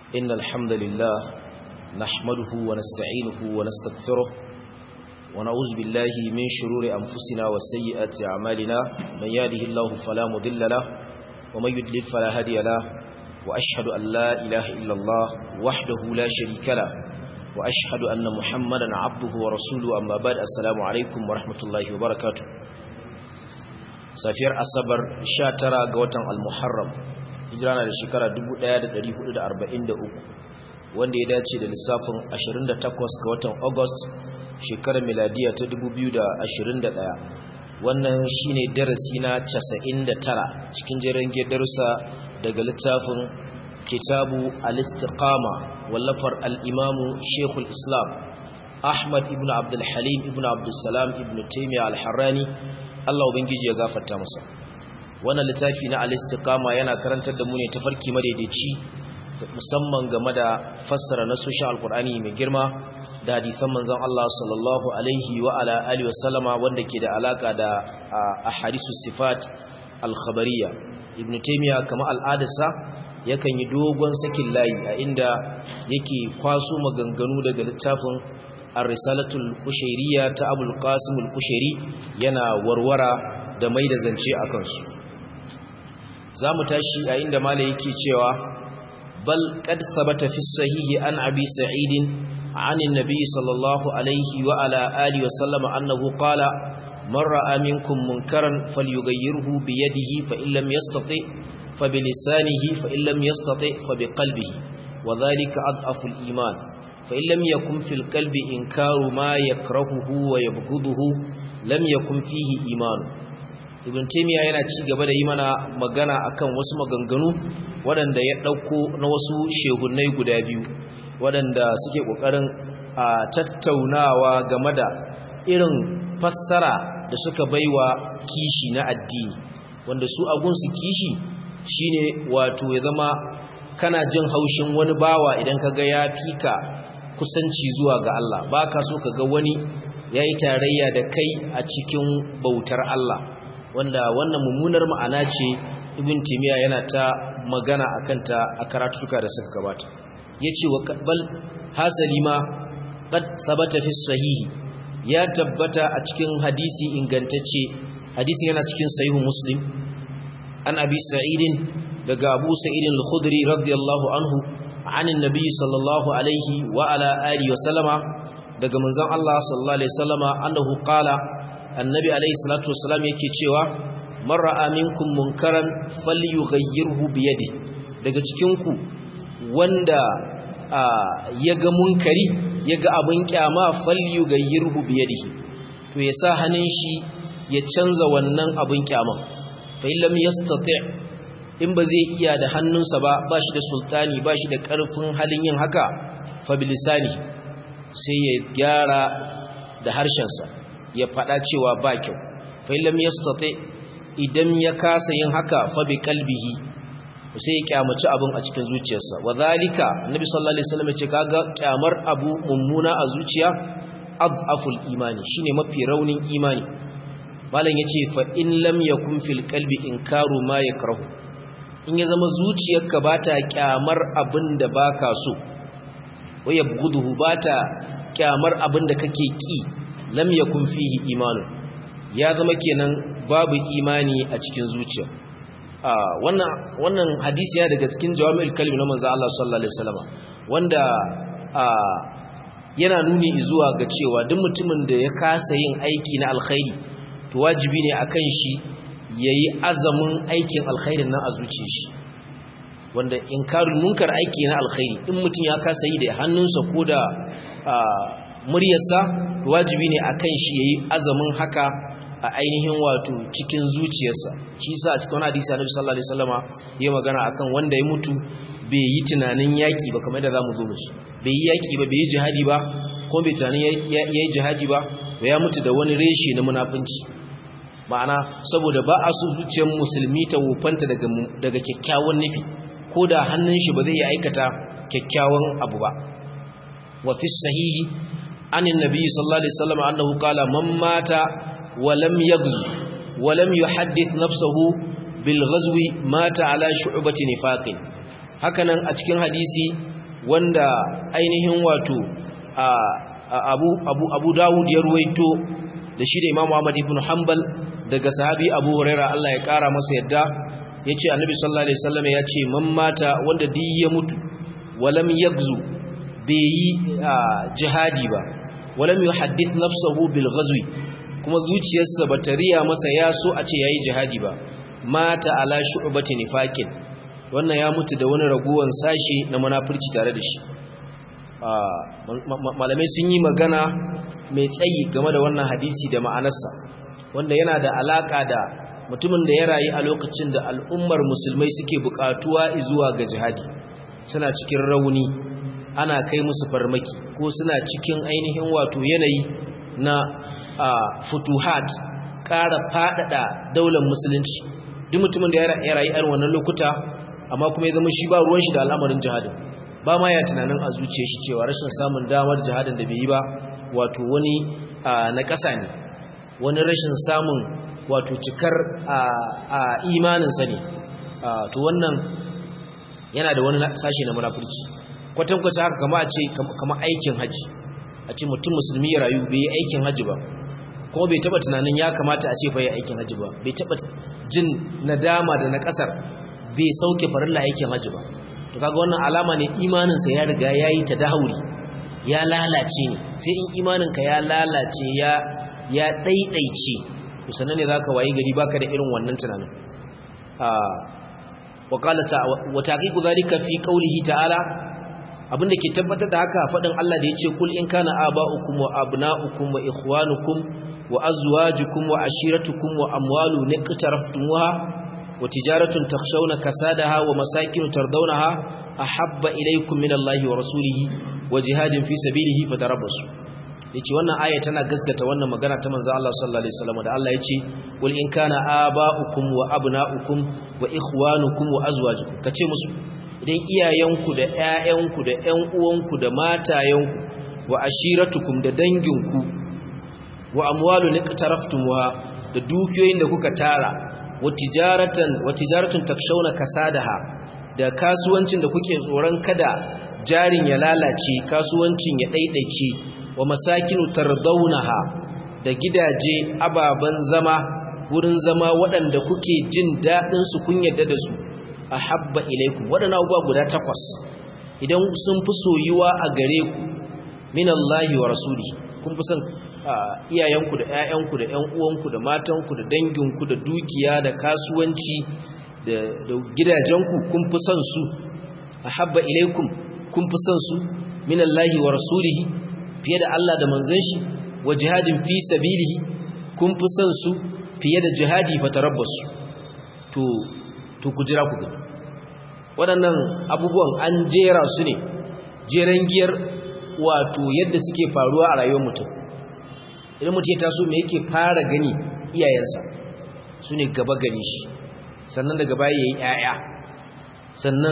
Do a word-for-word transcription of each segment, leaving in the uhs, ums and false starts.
إن الحمد لله نحمده ونستعينه ونستغفره ونعوذ بالله من شرور أنفسنا وسيئات أعمالنا من يهده الله فلا مضل له ومن يضلل فلا هادي له وأشهد أن لا إله إلا الله وحده لا شريك له وأشهد أن محمدا عبده ورسوله أما بعد السلام عليكم ورحمة الله وبركاته safiyar asabar sha tara ga watan al-muharram hijirana da shekara dubu ɗaya da ɗari hudu da arba'in da uku wanda ya dace da lissafin ashirin da takwas ga watan august shekarar miladiya ta dubu biyu da ashirin da ɗaya. Wannan shine darasi na casa'in da tara cikin jerin darussa daga littafin kitabu al-istiqama wallafar al-imamu shekul islam ahmad ibn abdul halim ibn abdul salam ibn taymiyyah al-harrani Allah ubangiji ya gafarta masa. Wannan littafi na al-istiqama yana karantar da mu ne tafarki madaidaici musamman game da fassara nasoshin alqur'ani mai girma da hadisan manzon Allah sallallahu alaihi wa ala alihi wasallama wanda ke da alaka da ahadisus sifat al-khabariyya. Ibn Taymiyyah kama al'adarsa yakan yi dogon sakin layi a inda yake kwaso maganganu daga littafin ar-risalatul kushairiyya ta Abul Qasim al-Kushairi yana warwara da mai da zance akan su. zamu tashi a inda malai yake cewa bal qad sabata fi sahihi an abi sa'id an an-nabi sallallahu alaihi wa ala alihi wa sallama annahu qala man ra'a minkum munkaran falyughayyirhu bi yadihi fa in lam yastati fa bi lisanihi fa in lam yastati fa bi qalbihi wa dhalika adhafu al-iman فإن لم يكن في القلب إنكار ما يكرهه ويبغضه لم يكن فيه إيمان. Ibn Taymiyyah yana ci gaba da yi mana magana akan wasu maganganu waɗanda ya ɗauko na wasu shehunnai guda biyu waɗanda suke ƙoƙarin a tattaunawa game da irin fassara da suka baiwa kishi na addini, wanda su agunsu kishi shine wato ya zama kana jin haushin wani bawa idan kaga ya fika kusanci zuwa ga Allah, ba ka so ka ga wani ya yi tarayya da kai a cikin bautar Allah, wanda wannan mummunar ma'ana ce Ibn Taymiyyah yana ta magana a kanta a karatuka da suka gabata. Ya ce wa bal hasali ma qad sabata fi sahihi, ya tabbata a cikin hadisi ingantacce, hadisi yana cikin sahihu Muslim an Abi Sa'id daga Abu Sa'id al-Khudri radiyallahu anhu عن النبي صلى الله عليه وعلى آله وسلم daga manzon Allah sallallahu alaihi wasallama annahu qala annabi alaihi salatu wassalam yake cewa man ra'a minkum munkaran falyughayyirhu bi yadihi, daga cikin ku wanda yaga munkari yaga abin kyama falyughayyirhu bi yadihi, to ya sa hannun shi ya canza wannan abin kyaman. fa illam yastati' in ba zai iya da hannunsa ba, ba shi da sultani, ba shi da ƙarfin halin yin haka, fabilisani sai ya gyara da harshensa ya faɗa cewa ba kyau. fa'ilam ya state idan ya kasa yin haka fabi kalbihi sai ya kyamaci abin a cikin zuciyarsa. wa zalika nabi sallallahu alaihi wasallam ce kaga kyamar abu mummuna a zuciya adaful imani, shine mafi raunin imani. malam yace fa in lam yakun fil qalbi inkaru ma yakrahu, in ya zama zuciyarka ba ta kyamar abin da ba ka so, waya guduhu ba ta kyamar abin da kake ƙi, lam yakun fihi imanu, ya zama kenan babu imani a cikin zuciya. wannan wannan hadisi ya daga cikin jawami'ul kalim na manzo Allah sallallahu alaihi wasallam, wanda yana nuni zuwa ga cewa duk mutumin da ya kasa yin aiki na alkhairi to wajibi ne akan shi yayi azamin aikin alkhairin nan a zuciyar shi, wanda inkarul munkar aiki na alkhairi in mutum ya kasa yi da hannunsa ko da muryarsa, wajibi ne akan shi yayi azamin haka a ainihin wato cikin zuciyarsa. shi yasa a cikin hadisi Annabi sallallahu alaihi wasallama yayi magana akan wanda ya mutu bai yi tunanin yaki ba, kamar da zamu zo mushi, bai yi yaki ba, bai yi jihadi ba, ko bai tunanin yayi jihadi ba, ya mutu da wani reshe na munafinci. ma'ana saboda ba a so zuciyar musulmi ta wufanta daga daga kyakkyawan nufi, ko da hannun shi ba zai aikata kyakkyawan abu ba. wa fi sahihi anin nabi sallallahu alaihi wasallam annahu qala man mata wa lam yaghzu wa lam yuhaddith nafsuhu bil ghazwi mata ala shu'bati nifaqin. hakanan a cikin hadisi wanda ainihin wato abu abu abu Dawud ya ruwaito da shi da Imam Ahmad ibn Hanbal daga sahabi Abu Huraira Allah ya kara masa yadda yace Annabi sallallahu alaihi wasallam yace man mata wanda duk ya mutu walam yagzu bai jihadi ba walam yuhaddith nafsuhu bil ghazwi kuma zuciyarsa bata riya masa ya so a ce yayi jihadi ba mata ala shu'bati nifaqin wannan ya mutu da wani raguwan sashi na munafurci tare da shi malamai sun yi magana mai tsayi game da wannan hadisi da ma'anarsa wanda yana da alaka da mutumin da ya rayu a lokacin da al'ummar musulmai suke bukatuwa zuwa ga jihadi suna cikin rauni ana kai musu farmaki ko suna cikin ainihin wato yanayi na futuhat ƙara faɗaɗa daular musulunci duk mutumin da ya rayu a wannan lokuta amma kuma ya zama shi ba ruwan shi da al'amarin jihadin ba ma ya tunanin a zuciya shi cewa rashin samun damar jihadin da bai yi ba wato wani na ƙasa ne wani rashin samun wato cikar a imaninsa ne to wannan yana da wani sashi na munafurci kwatankwacin haka kama a ce kama aikin haji a ce mutum musulmi ya rayu bai yi aikin haji ba kuma bai taba tunanin ya kamata a ce bai yi aikin haji ba bai taba jin nadama da na kasar bai sauke farilla aikin haji ba to kaga wannan alama ne imaninsa ya riga yayi tadahuri ya lalace ne sai in imaninka ya lalace ya ya daidaice to sanan ne zaka wayi gari baka da irin wannan tunanin ah wa qala ta wa taqiqu dhalika fi qawlihi ta'ala abinda ke tabbatar da haka fadin Allah da yace kul in kana aba'ukum wa abna'ukum wa ikhwanukum wa azwajukum wa ashiratukum wa amwalun iqtaraftumuha wa tijaratun takhshawna kasadaha wa masakin tardawnaha ahabba ilaykum minallahi wa rasulihi wa jihadin fi sabilihi fatarabbasu yace wannan aya tana gaskata wannan magana ta manzo Allah sallallahu alaihi wasallam da Allah yace kul in kana aba'ukum wa abna'ukum wa ikhwanukum wa azwajukum kace musu idan iyayenku da ƴaƴanku da ƴan uwanku da matayenku wa ashiratukum da danginku wa amwalun iqtaraftumuha da dukiyoyin da kuka tara wa tijaratan wa tijaratun takshawna kasadaha da kasuwancin da kuke tsoron kada jarin ya lalace kasuwancin ya daidaice wa masakinu tardawnaha da gidaje ababan zama wurin zama waɗanda kuke jin dadin su kun yadda da su ahabba ilaikum waɗannan abubuwa guda takwas idan sun fi soyuwa a gare ku minallahi wa rasuli kun fi son iyayenku da ƴaƴanku da ƴan uwanku da matanku da danginku da dukiya da kasuwanci da gidajenku kun fi son su ahabba ilaikum kun fi son su minallahi wa rasulihi fiye da Allah da manzon shi wa jihadin fi sabilihi kun fi son su fiye da jihadi fatarabbasu to to ku jira ku gani waɗannan abubuwan an jera su ne jeren giyar wato yadda suke faruwa a rayuwar mutum idan mutum ya taso me yake fara gani iyayensa su ne gaba gani shi sannan daga baya ya yi ‘ya'ya sannan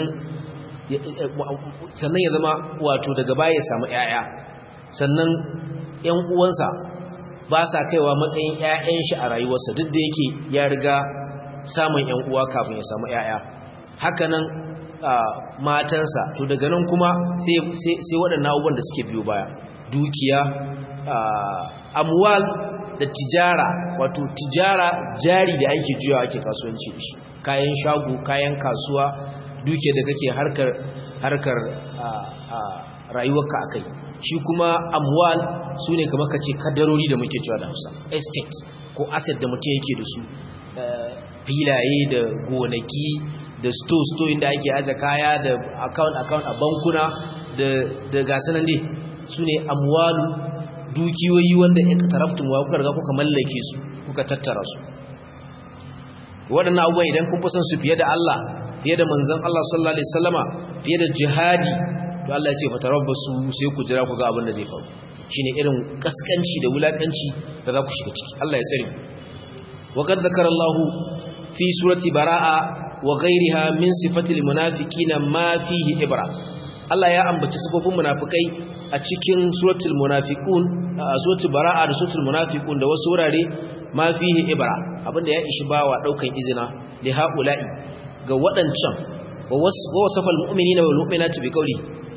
ya zama wato daga baya ya samu ‘ya'ya sannan ‘yan uwansa ba sa kaiwa matsayin ‘ya'yan shi a rayuwarsa duk da yake ya riga samun ‘yan uwa kafin ya samu ‘ya'ya hakanan matansa to daga nan kuma sai waɗannan abubuwan da suke biyo baya dukiya amwal da tijara wato tijara jari da ake juyawa ake kasuwanci da shi kayan shago kayan kasuwa duke da kake harkar harkar rayuwarka akai shi kuma amwal sune kamar kace kadarori da muke cewa da Hausa estate ko asset da mutum yake da su filaye da gonaki da store store inda ake aje kaya da account account a bankuna da da gasanan dai sune amwalu dukiyoyi wanda in ka taraftun wa kuka riga kuka mallake su kuka tattara su waɗannan abubuwan idan kun fi son su fiye da Allah fiye da manzon Allah sallallahu alaihi wasallama fiye da jihadi to Allah ya ce fatarabbasu sai ku jira ku ga abin da zai faru shine irin kaskanci da wulakanci da za ku shiga ciki Allah ya tsare wa qad zakara Allah fi surati baraa wa ghayriha min sifatil munafiqina ma fihi ibra Allah ya ambaci sifofin munafikai a cikin suratul munafiqun suratul baraa da suratul munafiqun da wasu wurare ma fihi ibra abinda ya ishi bawa daukan izina li haula'i ga wadancan wa wasafal mu'minina wal mu'minati bi qawli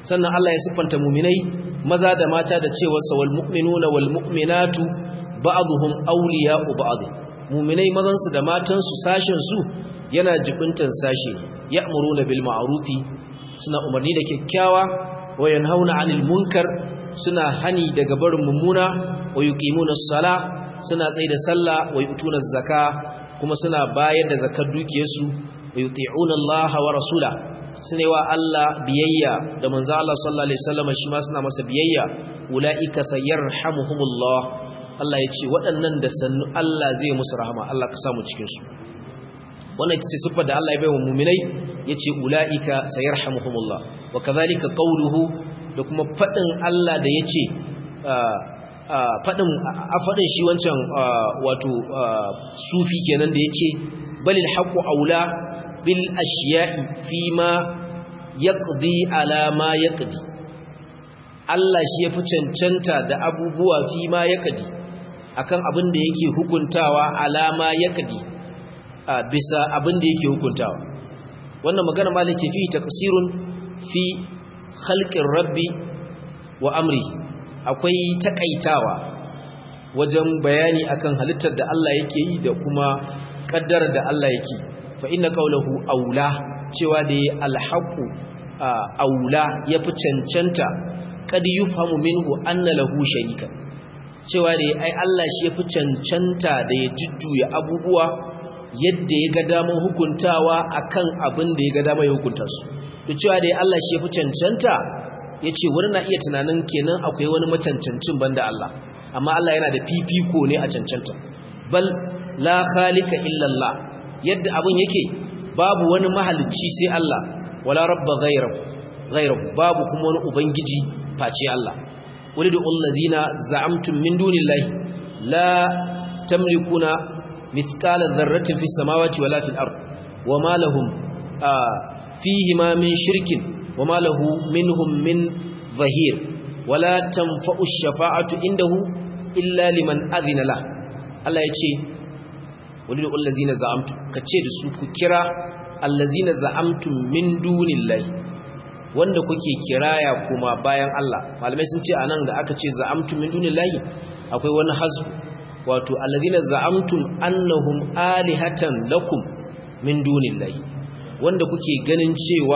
sannan Allah ya siffanta mu'minai maza da mata da cewa wal mu'minuna wal mu'minatu ba'dhum awliya'u ba'd mu'minai mazan su da matan su sashin su yana jibintan sashi ya'muruna bil ma'rufi suna umarni da kyakkyawa wa yanhauna 'anil munkar suna hani daga barin mummuna wa yuqimuna as-sala suna tsaye da sallah wa yutuna az-zaka kuma suna bayar da zakar dukiyarsu wa yuti'una Allah wa rasula sune wa Allah biyayya da manzo Allah sallallahu alaihi wasallam shi ma suna masa biyayya ulaika sayarhamuhumullah Allah ya ce waɗannan da sannu Allah zai musu rahama Allah ka samu cikin su wannan ita ce siffar da Allah ya bai wa mu'minai yace ulaika sayarhamuhumullah wa kadhalika qawluhu da kuma fadin Allah da yace fadin a fadin shi wancan wato sufi kenan da yace balil haqqu aula bil ashiya'i fima yaqdi ala ma yaqdi Allah shi yafi cancanta da abubuwa fima yaqdi akan abin da yake hukuntawa alama yaqdi bisa abin da yake hukuntawa wannan magana malike fi taqsirun fi khalqir rabbi wa amri akwai takaitawa wajen bayani akan halittar da Allah yake yi da kuma kaddara da Allah yake fa inna qawluhu aula cewa da alhaqu aula yafi cancanta kad yufhamu minhu anna lahu sharika cewa da ai Allah shi yafi cancanta da ya jujjuya abubuwa yadda ya ga daman hukuntawa akan abin da ya ga daman hukunta su to cewa da Allah shi yafi cancanta yace wani na iya tunanin kenan akwai wani macancancin banda Allah amma Allah yana da fifiko ne a cancanta bal la khaliqa illa Allah yadda abin yake babu wani mahalicci sai Allah wala rabba ghayruhu ghayruhu babu kuma wani ubangiji face Allah walidu allazina za'amtum min dunillahi la tamlikuna mithqala dharratin fis samawati wala fil ard wama lahum fihi ma min shirkin wama lahu minhum min zahir wala tanfa'u ash-shafa'atu indahu illa liman adhina lah Allah yace walidu allazina za'amtum kace da su ku kira allazina za'amtum min dunillahi wanda kuke kiraya kuma bayan Allah malamai sun ce anan da aka ce za'amtum min dunillahi akwai wani hasbu wato allazina za'amtum annahum alihatan lakum min dunillahi wanda kuke ganin cewa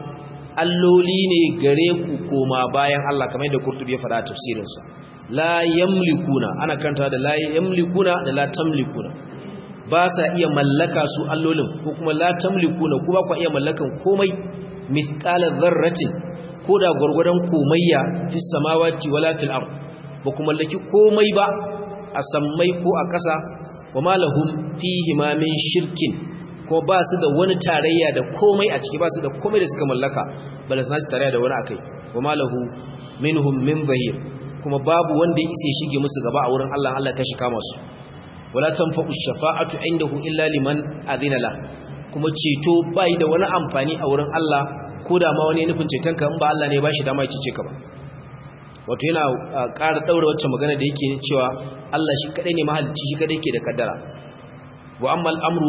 alloli ne gare ku koma bayan Allah kamar da Qurtubi ya fara tafsirin sa la yamlikuna ana karanta da la yamlikuna da la tamlikuna ba sa iya mallaka su allolin ko kuma la tamlikuna kuma ku iya mallakan komai mithqala dharratin koda gurgurdan komayya fi samawati wala fil ard ba kuma mallaki komai ba a sammai ko a ƙasa wa malahum fihi ma min shirkin ko ba su da wani tarayya da komai a ciki ba su da komai da suka mallaka bala su nasu tarayya da wani akai wa malahu minhum min zahir kuma babu wanda ya isa shige musu gaba a wurin Allah Allah ta shi kama su wala tanfa'u shafa'atu indahu illa liman adina la kuma ceto bai da wani amfani a wurin Allah ko da ma wani nufin ceton ka in ba Allah ne ba shi dama ya cece ka ba wato yana ƙara daura wacce magana da yake cewa Allah shi kadai ne mahalicci shi kadai ke da kaddara wa amma al-amru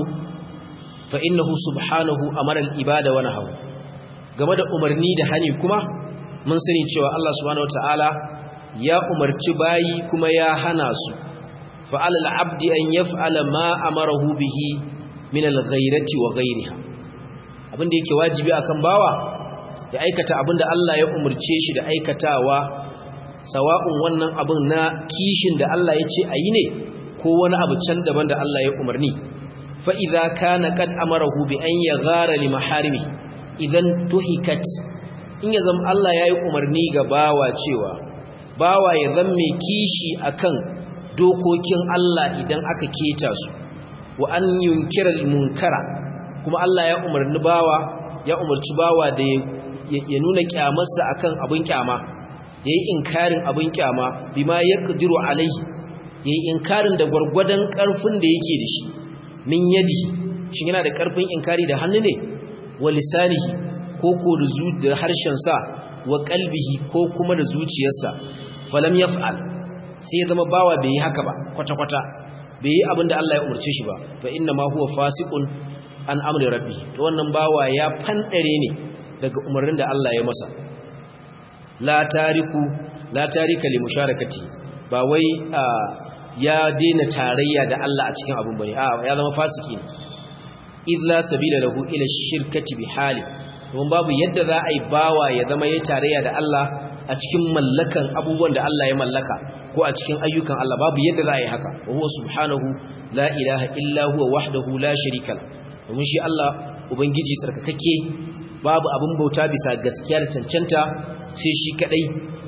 fa innahu subhanahu amara al-ibada wa nahaw game da umarni da hani kuma mun sani cewa Allah subhanahu wataala ya umarci bayi kuma ya hana su fa alal abdi an yaf'ala ma amarahu bihi min al-ghayrati wa ghayriha abinda yake wajibi akan bawa ya aikata abinda Allah ya umarce shi da aikatawa sawa'un wannan abin na kishin da Allah ya ce ayi ne ko wani abu can daban da Allah ya umarni fa idza kana qad amarahu bi an yaghara li maharimi idan tuhikat in ya zama Allah yayi umarni ga bawa cewa bawa ya zamme kishi akan dokokin Allah idan aka keta su wa an yunkira al-munkara kuma Allah ya umarni bawa ya umarci bawa da ya nuna kyamarsa akan abin kyama yayi inkarin abin kyama bima yaqdiru alaihi yayi inkarin da gurgurdan karfin da yake da shi min yadi shi yana da karfin inkari da hannu ne wa lisanihi ko ko da zuciyar harshen sa wa qalbihi ko kuma da zuciyarsa falam yaf'al sai ya zama bawa bai yi haka ba kwata kwata bai yi abinda Allah ya umarce shi ba fa inna ma huwa fasiqun an amri rabbi to wannan bawa ya fandare ne daga umarnin da Allah ya masa la tariku la tarika li musharakati ba wai ya daina tarayya da Allah a cikin abun bane a ya zama fasiki ne illa sabila lahu ila shirkati bi hali don babu yadda za a yi bawa ya zama yayi tarayya da Allah a cikin mallakan abubuwan da Allah ya mallaka ko a cikin ayyukan Allah babu yadda za a yi haka wa huwa subhanahu la ilaha illa huwa wahdahu la sharika lahu domin shi Allah ubangiji sarkakake babu abin bauta bisa gaskiya da cancanta sai shi kadai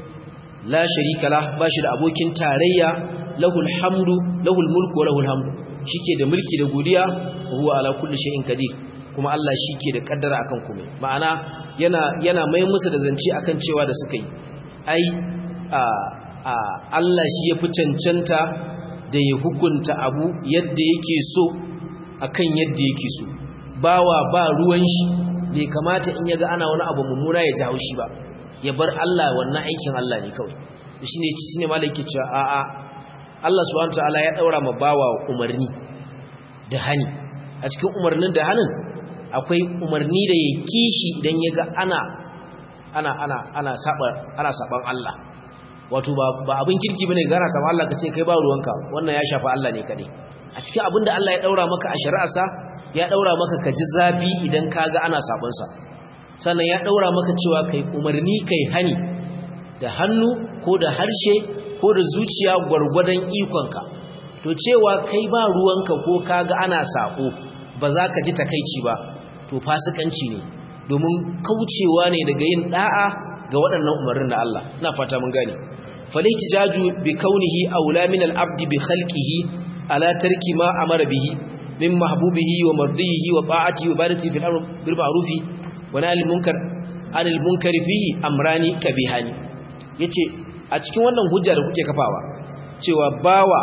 la sharika la bashi da abokin tarayya lahul hamdu lahul mulku wa lahul hamdu shike da mulki da godiya huwa ala kulli shay'in qadir kuma Allah shike da kaddara akan komai ma'ana yana yana mai musu da zance akan cewa da suka yi ai a a Allah shi ya fi cancanta da ya hukunta abu yadda yake so akan yadda yake so bawa ba ruwan shi bai kamata in yaga ana wani abu mummuna ya jawo shi ba ya bar Allah wannan aikin Allah ne kawai shine shine malaki cewa a a Allah subhanahu wataala ya daura ma bawa umarni da hani a cikin umarnin da hanin akwai umarni da ya kishi idan yaga ana ana ana ana saba ana saban Allah wato ba ba abin kirki bane ga ana saban Allah kace kai ba ruwanka wannan ya shafa Allah ne kadai a cikin abinda Allah ya daura maka a shari'arsa ya daura maka ka ji zafi idan kaga ana sabon sa sannan ya daura maka cewa kai umarni kai hani da hannu ko da harshe ko da zuciya gwargwadon ikonka to cewa kai ba ruwanka ko kaga ana sako ba za ka ji takeici ba to fasikanci ne domin kaucewa ne daga yin da'a ga waɗannan umarnin da Allah ina fata mun gane falaiti jaju bi kaunihi aula min al-abdi bi khalqihi ala tarki ma amara bihi min mahbubihi wa mardihi wa ta'atihi wa ibadatihi fil amr bil ma'ruf wa nahy anil munkar anil munkar fihi amrani kabihani yace a cikin wannan hujja da kuke kafawa cewa bawa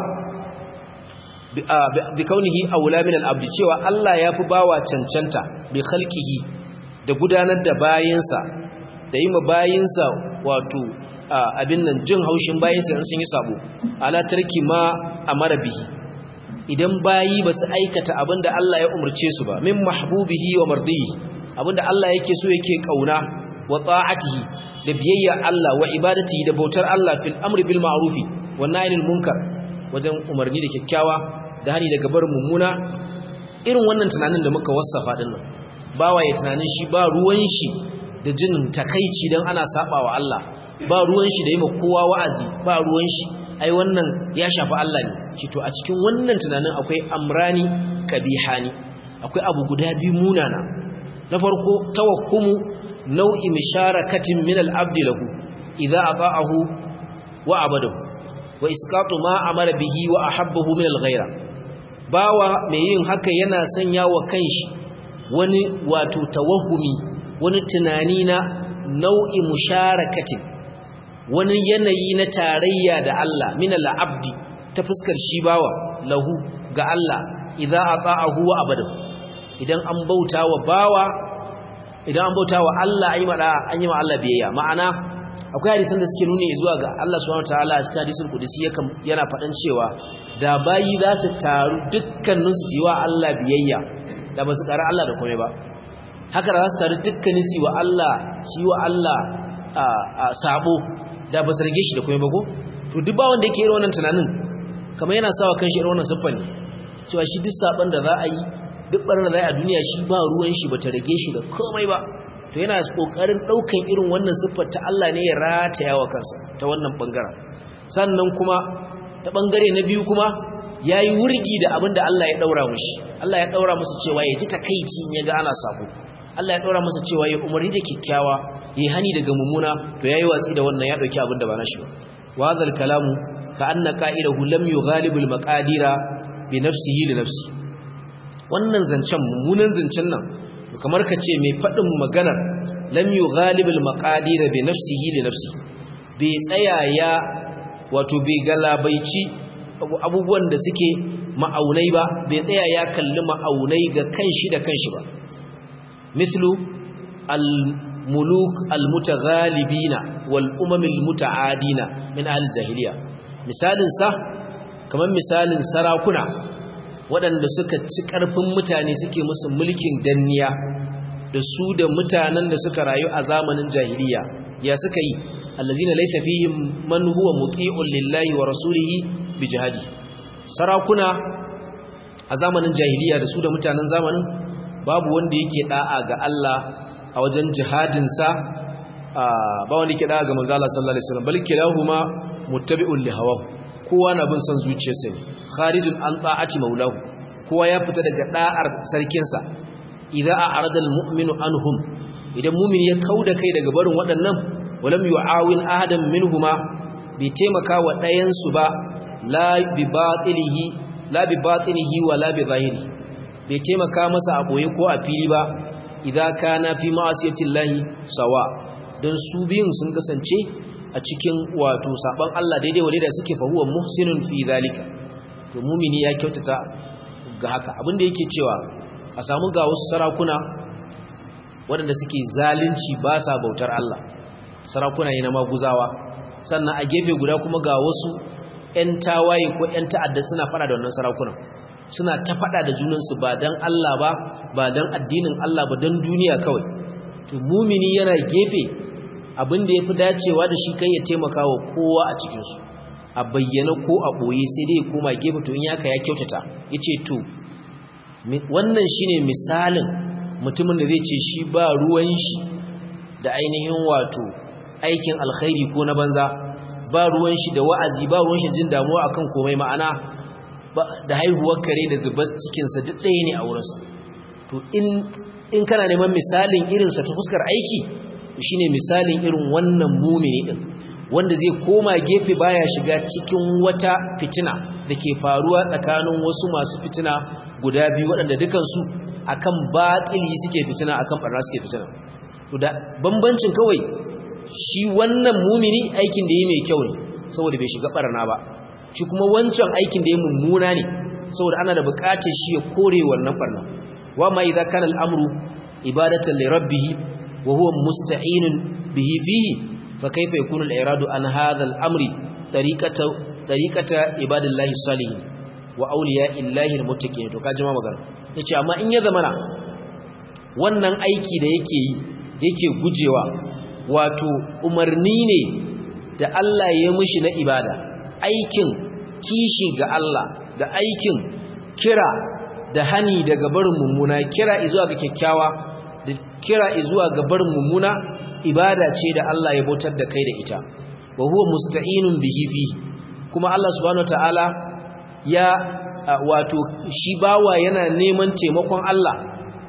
bi kaunihi aula min al-abdi cewa Allah yafi bawa cancanta bi khalqihi da gudanar da bayinsa da yi ma bayinsa wato abin nan jin haushin bayinsa in sun yi sabo ala tarki ma amara bihi idan bayi ba su aikata abinda Allah ya umarce su ba min mahbubihi wa mardihi abinda Allah yake so yake kauna wa ta'atihi da biyayya Allah wa ibadatihi da bautar Allah fil amri bil ma'rufi wa nahyil munkar wajen umarni da kyakkyawa da hani daga barin mummuna irin wannan tunanin da muka wasafa din nan bawa ya tunanin shi ba ruwan shi da jin takaici dan ana sabawa Allah ba ruwan shi da yi ma kowa wa'azi ba ruwan shi ai wannan ya shafi Allah ne ki to a cikin wannan tunanin akwai amrani kabihani akwai abu guda biyu munana na farko tawakkumu nau'i misharakatin min al-abdi lahu idza ata'ahu wa abadahu wa isqatu ma amara bihi wa ahabbahu min al-ghayra bawa mai yin haka yana sanya wa kanshi wani wato tawahumi wani tunani na nau'i musharakatin wani yanayi na tarayya da Allah min al-abdi ta fuskar shi bawa lahu ga Allah idza ata'ahu wa abadahu idan an bauta wa bawa idan an bauta wa Allah ayi mada an yi ma Allah biyayya ma'ana akwai hadisan da suke nuni zuwa ga Allah subhanahu wataala a cikin hadisul qudsi yana faɗan cewa da bayi za su taru dukkanin su yi wa Allah biyayya da ba su ƙara Allah da komai ba haka da za su taru dukkanin su yi wa Allah su yi wa Allah a sabo da ba su rage shi da komai ba ko to duk ba wanda yake irin wannan tunanin kamar yana sawa kanshi irin wannan siffar ne cewa shi duk saban da za a yi duk barin da za a duniya shi ba ruwan shi ba ta rage shi da komai ba to yana kokarin daukan irin wannan siffar ta Allah ne ya rataya wa kansa ta wannan bangaren sannan kuma ta bangare na biyu kuma yayi wurgi da abin da Allah ya daura mushi Allah ya daura masa cewa ya ji takeici in yaga ana sako Allah ya daura masa cewa ya umarni da kikkiawa yayi hani daga mumuna to yayi watsi da wannan ya dauki abin da ba nashi ba wa hadal kalamu ka anna qa'ilahu lam yughalibul maqadira bi nafsihi li nafsi wannan zancen mummunan zancen nan kamar ka ce mai faɗin maganar lam yughalibul maqadir bi nafsihi li nafsi bai tsaya ya wato bai galabaici abubuwan da suke ma'aunai ba bai tsaya ya kalli ma'aunai ga kanshi da kanshi ba mislu al muluk al mutaghalibina wal umam al mutaadina min ahli jahiliya misalin sa kamar misalin sarakuna waɗanda suka ci ƙarfin mutane suke musu mulkin danniya da su da mutanen da suka rayu a zamanin jahiliya ya suka yi allazina laysa fihim man huwa muti'un lillahi wa rasulihi bi jihadi sarakuna a zamanin jahiliya da su da mutanen zamanin babu wanda yake da'a ga Allah a wajen jihadin sa ba wanda yake da'a ga manzo Allah sallallahu alaihi wasallam bal kilahuma muttabi'un li hawahu kowa na bin son zuciyarsa ne kharijun an ta'ati maulahu kowa ya fita daga da'ar sarkinsa idza a'rada almu'minu anhum idan mu'min ya kauda kai daga barin waɗannan walam yu'awin ahadan minhuma bi taimaka wa ɗayan su ba la bi batilihi la bi batinihi wala bi zahiri bai taimaka masa a boye ko a fili ba idza kana fi ma'asiyatillahi sawa dan su biyun sun kasance a cikin wato saban Allah daidai wale da suke fa huwa muhsinun fi zalika to mu'mini ya kyautata ga haka abinda yake cewa a samu ga wasu sarakuna waɗanda suke zalunci ba sa bautar Allah sarakuna ne na maguzawa sannan a gefe guda kuma ga wasu ƴan tawaye ko ƴan ta'adda suna fada da wannan sarakuna suna ta fada da junansu ba dan Allah ba ba dan addinin Allah ba dan duniya kawai to mu'mini yana gefe abinda yafi dacewa da shi kai ya taimaka wa kowa a cikin su a bayyana ko a boye sai dai ya koma gefe to in yaka ya kyautata yace to wannan shine misalin mutumin da zai ce shi ba ruwan shi da ainihin wato aikin alkhairi ko na banza ba ruwan shi da wa'azi ba ruwan shi jin damuwa akan komai ma'ana da haihuwar kare da zubar cikin sa duk ɗaya ne a wurin sa to in in kana neman misalin irin sa ta fuskar aiki shine misalin irin wannan mumini din wanda zai koma gefe baya shiga cikin wata fitina dake faruwa tsakanin wasu masu fitina guda biyu waɗanda dukansu akan batili suke fitina akan barna suke fitina to da bambancin kawai shi wannan mumini aikin da yi mai kyau ne saboda bai shiga barna ba shi kuma wancan aikin da yi mummuna ne saboda ana da buƙatar shi ya kore wannan barna wa ma idza kana al-amru ibadatan li rabbih wa huwa musta'inun bihi fihi fa kayfa yakunu al-iradu an hadha al-amri tariqata tariqata ibadillahi salihin wa auliya illahi almuttaqin to kaji ma magana yace amma in ya zamana wannan aiki da yake yi yake gujewa wato umarni ne da Allah ya mishi na ibada aikin kishi ga Allah da aikin kira da hani daga barin mummuna kira izuwa ga kyakkyawa da kira izuwa ga barin mummuna ibada ce da Allah ya bautar da kai da ita wa huwa musta'inun bihi fi kuma Allah subhanahu wataala ya wato shi bawa yana neman taimakon Allah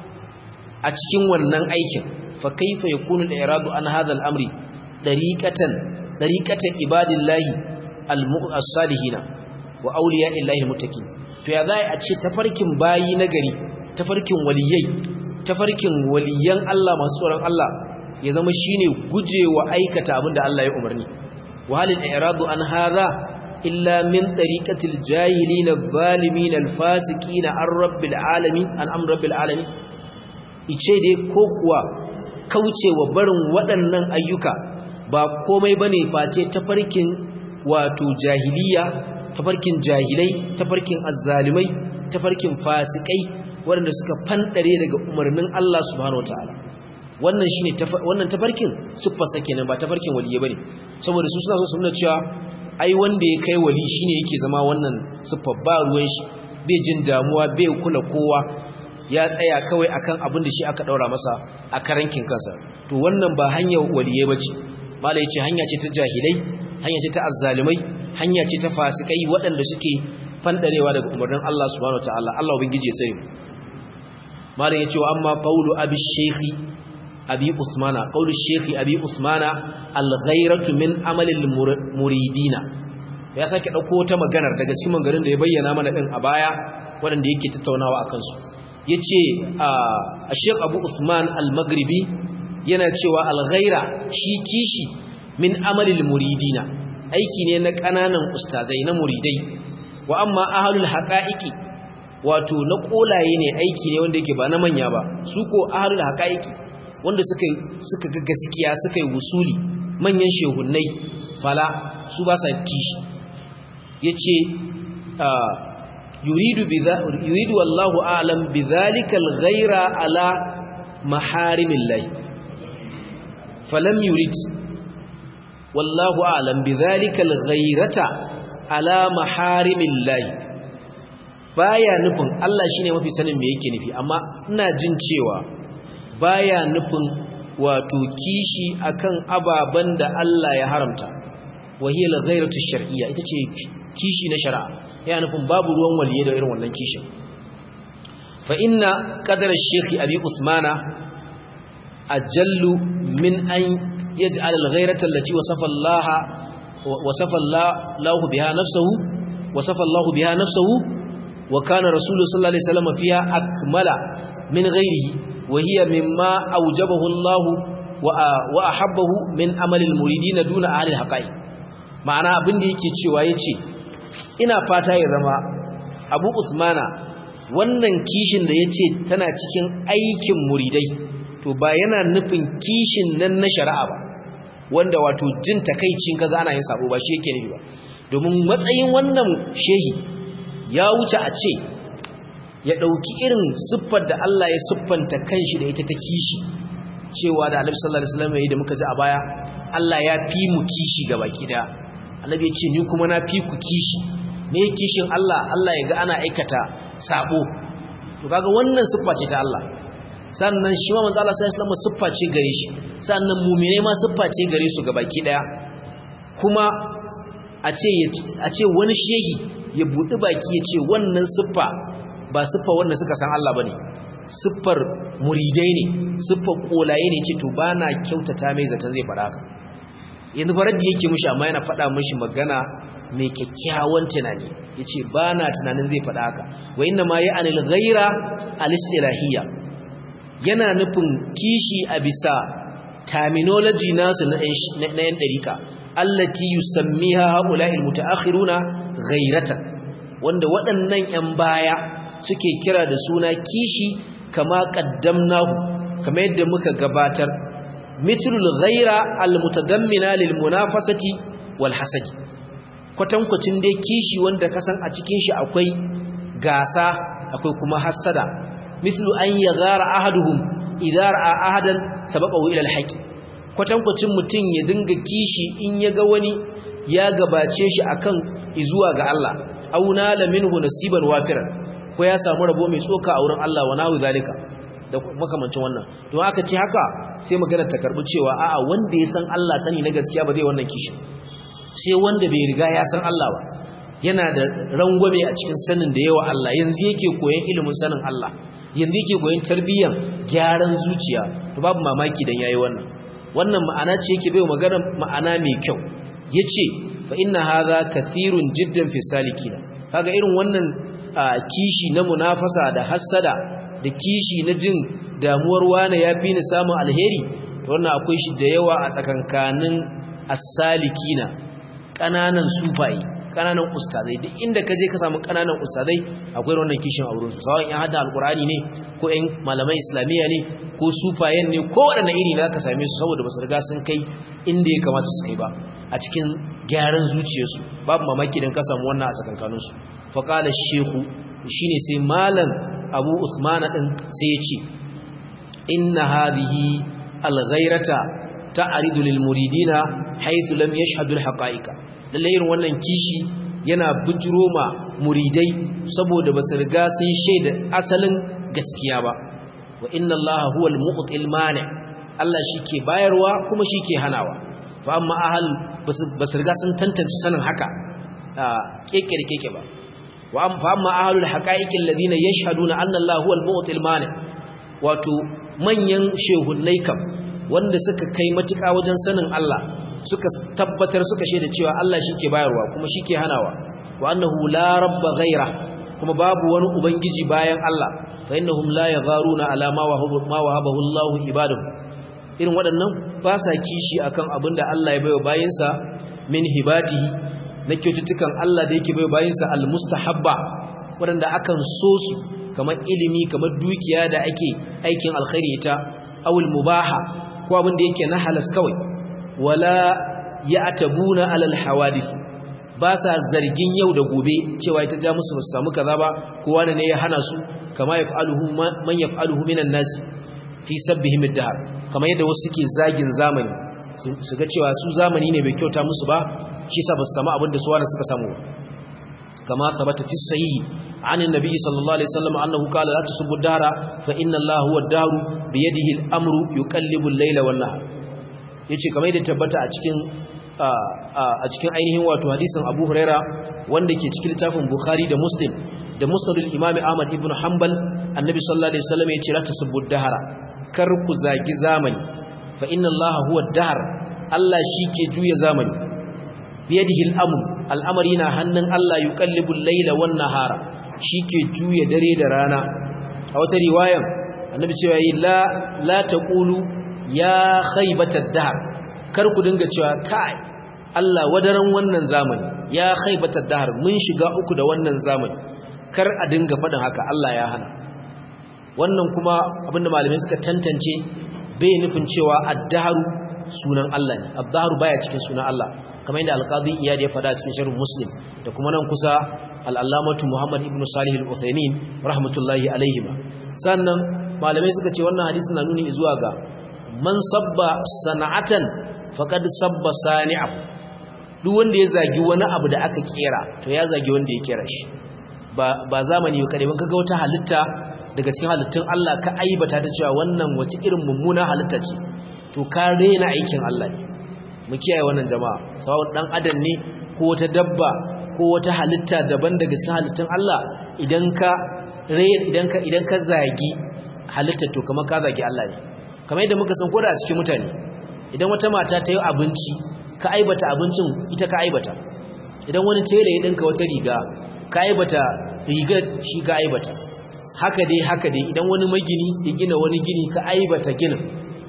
a cikin wannan aikin fa kaifa yakunu al-iradu an hadha al-amri dariqatan dariqatan ibadillahi al-salihin wa awliya illahi al-muttaqin to ya zai a ce tafarkin bayi nagari tafarkin waliyai tafarkin waliyan Allah masu tsoron Allah ya zama shine gujewa aikata abinda Allah ya umarni wa halil iradu an hadha illa min tariqatil jahilin adh-dhalimin al-fasiqin ar-rabbil alamin an am rabbil alamin ice dai ko kuwa kaucewa barin waɗannan ayyuka ba komai bane face tafarkin wato jahiliya tafarkin jahilai tafarkin azzalimai tafarkin fasikai waɗanda suka fandare daga umarnin Allah subhanahu wataala wannan shine wannan tafarkin siffarsa kenan ba tafarkin waliye bane saboda su suna so su nuna cewa ai wanda ya kai wali shine yake zama wannan siffar ba ruwan shi bai jin damuwa bai kula kowa ya tsaya kawai akan abin da shi aka daura masa a karankin kansa to wannan ba hanyar waliye bace malai yace hanya ce ta jahilai hanya ce ta azzalimai hanya ce ta fasikai waɗanda suke fandarewa daga umarnin Allah subhanahu wataala Allah ubangije sai malai yace wa amma qawlu abi shaykhi abi usmana qawlu shaykhi abi usmana al-ghayratu min amali al-muridina ya sake dauko ta maganar daga cikin maganganun da ya bayyana mana din a baya wanda yake tattaunawa akan su yace a Sheikh Abu Usman al-Maghribi yana cewa al-ghayra shi kishi min amali al-muridina aiki ne na kananan ustazai na muridai wa amma ahlul haqa'iqi wato na kolaye ne aiki ne wanda yake ba na manya ba su ko ahlul haqa'iqi wanda suka suka ga gaskiya suka yi wusuli manyan shehunnai fala su ba sa kishi yace yuridu bidha yuridu wallahu a'lam bidhalika al-ghayra ala maharimillah falam yurid wallahu a'lam bidhalika al-ghayrata ala maharimillahi baya nufin Allah shine mafi sanin me yake nufi amma ina jin cewa baya nufin wato kishi akan ababan da Allah ya haramta wahiyal ghayratu shar'iyya ita ce kishi na shari'a yana nufin babu ruwan waliye da irin wannan kishin fa inna qadara ash-shaykh abi usmana ajallu min an yaj'al al-ghayrata allati wasafa Allah wasafa Allah biha nafsuhu wasafa Allah biha nafsuhu wa kana rasulullahi sallallahu alaihi wasallam fiha akmala min ghayrihi wa hiya mimma awjabahu Allah wa ahabbahu min amali al-muridin duna ahli al-haqa'iq ma'ana abin da yake cewa yace ina fata ya zama Abu Usmana wannan kishin da yace tana cikin aikin muridai to ba yana nufin kishin nan na shari'a ba wanda wato jin takeicin kaga ana yin sabo ba shi yake nufi ba domin matsayin wannan shehi ya wuce a ce ya dauki irin siffar da Allah ya siffanta kanshi da ita ta kishi cewa da Annabi sallallahu alaihi wasallam yayin da muka ji a baya Allah ya fi mu kishi gabaki daya Annabi ya ce ni kuma na fi ku kishi me kishin Allah Allah ya ga ana aikata sabo to kaga wannan siffa ce ta Allah sannan shi ma manzo Allah sallallahu alaihi wasallam siffa ce gare shi sannan mu'mine ma siffa ce gare su gabaki daya kuma a ce a ce wani shehi ya budi baki ya ce wannan siffa ba siffa wanda suka san Allah bane siffar muridai ne siffar kolaye ne ce to bana kyautata mai zatan zai fara haka yanzu faraddi yake mushi amma yana faɗa mushi magana mai kyakkyawan tunani yace bana tunanin zai faɗa haka wa inna ma ya'anil ghaira al-istilahiyya yana nufin kishi a bisa terminology nasu na yan dariƙa allati yusammiha haula'il mutaakhiruna ghairatan wanda waɗannan yan baya suke kira da suna kishi kama qaddamnahu kamar yadda muka gabatar mithlul ghaira almutadammina lilmunafasati walhasadi kwatankwacin dai kishi wanda kasan a cikin shi akwai gasa akwai kuma hasada mithlu an yaghara ahaduhum idza ra'a ahadan sabaqahu ila alhaqi kwatankwacin mutun ya dinga kishi in yaga wani ya gabace shi akan izuwa ga Allah auna la minhu nasiban wafiran ko ya samu rabo mai tsoka a wurin Allah wa nahu zalika da makamancin wannan to aka ce haka sai magana ta karbi cewa a'a wanda ya san Allah sani na gaskiya ba zai wannan kishi sai wanda bai riga ya san Allah ba yana da rangwame a cikin sanin da yawa Allah yanzu yake koyon ilimin sanin Allah yanzu yake koyon tarbiyyar gyaran zuciya to babu mamaki dan yayi wannan wannan ma'ana ce yake bai magana ma'ana mai kyau yace fa inna hadha kathirun jiddan fi salikina kaga irin wannan kishi na munafasa da hassada da kishi na jin damuwar wani yafi ni samun alheri wannan akwai shi da yawa a tsakankanin as-salikina kananan sufai kananan ustadai duk inda kaje ka samu kananan ustadai akwai wannan kishin auren su sawan yan hada alqur'ani ne ko yan malaman islamiyya ne ko sufayen ne ko wadannan iri ne zaka same su saboda basu riga sun kai inda ya kamata su kai ba a cikin gyaran zuciyarsu babu mamaki dan ka samu wannan a tsakankanin su fa qala ash-shaykhu shine sai malam Abu Usman din sai ya ce inna hadhihi al-ghayrata ta'ridu lil muridina haythu lam yashhadu al-haqa'iqa lalle irin wannan kishi yana bujiro ma muridai saboda basu riga sun shaida asalin gaskiya ba wa inna allaha huwal mu'til mani Allah shike bayarwa kuma shike hanawa fa amma ahal basu riga sun tantance sanin haka kekere keke ba wa amma fa amma ahlul haqa'iqil ladina yashhaduna anna allaha huwal mu'til mani wato manyan shehunnai kam wanda suka kai matuƙa wajen sanin Allah suka tabbatar suka shaida cewa Allah shike bayarwa kuma shike hanawa wa annahu la rabba ghaira kuma babu wani ubangiji bayan Allah fa innahum la yagharuna ala ma wahabu ma wahabahu Allah ibadahu irin waɗannan ba sa kishi akan abinda Allah ya bayo bayinsa min hibatihi na kyaututtukan Allah da yake bayo bayinsa almustahabba waɗanda akan so su kamar ilimi kamar dukiya da ake aikin alkhairi ita awul mubaha ko abin da yake na halas kawai wala ya'tabuna alal hawadith ba sa zargin yau da gobe cewa ita ja musu basu samu kaza ba ko wani ne ya hana su kama yaf'aluhu man yaf'aluhu minan nas fi sabbihim ad-dahr kamar yadda wasu suke zagin zamani su ga cewa su zamani ne bai kyauta musu ba shi sa ba su samu abin da su wani suka samu kama sabata fi sahihi عن النبي صلى الله عليه وسلم أنه قال لا تسبوا الدهر فإن الله هو الدهر بيده الأمر يقلب الليل والنهار yace kamar yadda tabbata a cikin a cikin ainihin wato hadisin Abu Huraira wanda ke cikin littafin Bukhari da Muslim da Musnadul Imam Ahmad ibn Hanbal annabi sallallahu alaihi wasallam yace la tasubbu dahara kar ku zagi zamani fa inna Allaha huwa ad-dahr Allah shike juya zamani biyadihi al-amr al-amri na hannun Allah yuqallibu al-layla wan-nahara shike juya dare da rana a wata riwayan annabi cewa la la taqulu ya khaybatad dahr kar ku dinga cewa kai Allah wadaran wannan zamani ya khaybatad dahr mun shiga uku da wannan zamani kar a dinga fadin haka Allah ya hana wannan kuma abinda malamai suka tantance bai nufin cewa ad-dahru sunan Allah ne ad-dahru baya cikin sunan Allah kamar yadda al-qadi iyad ya fada cikin sharh muslim da kuma nan kusa al-allamatu muhammad ibn salih al-uthaymin rahmatullahi alayhi sannan malamai suka ce wannan hadisi na nuni zuwa ga man sabba sana'atan faqad sabba sani'ahu duk wanda ya zagi wani abu da aka kera to ya zagi wanda ya kera shi ba ba zamani ba kare ban kaga wata halitta daga cikin halittun Allah ka aibata ta cewa wannan wace irin mummuna halitta ce to ka rena aikin Allah ne mu kiyaye wannan jama'a sawun dan adam ne ko wata dabba ko wata halitta daban daga cikin halittun Allah idan ka idan ka idan ka zagi halitta to kamar ka zagi Allah ne kamar yadda muka san koda a cikin mutane idan wata mata ta yi abinci ka aibata abincin ita ka aibata idan wani tela ya dinka wata riga ka aibata rigar shi ka aibata haka dai haka dai idan wani magini ya gina wani gini ka aibata ginin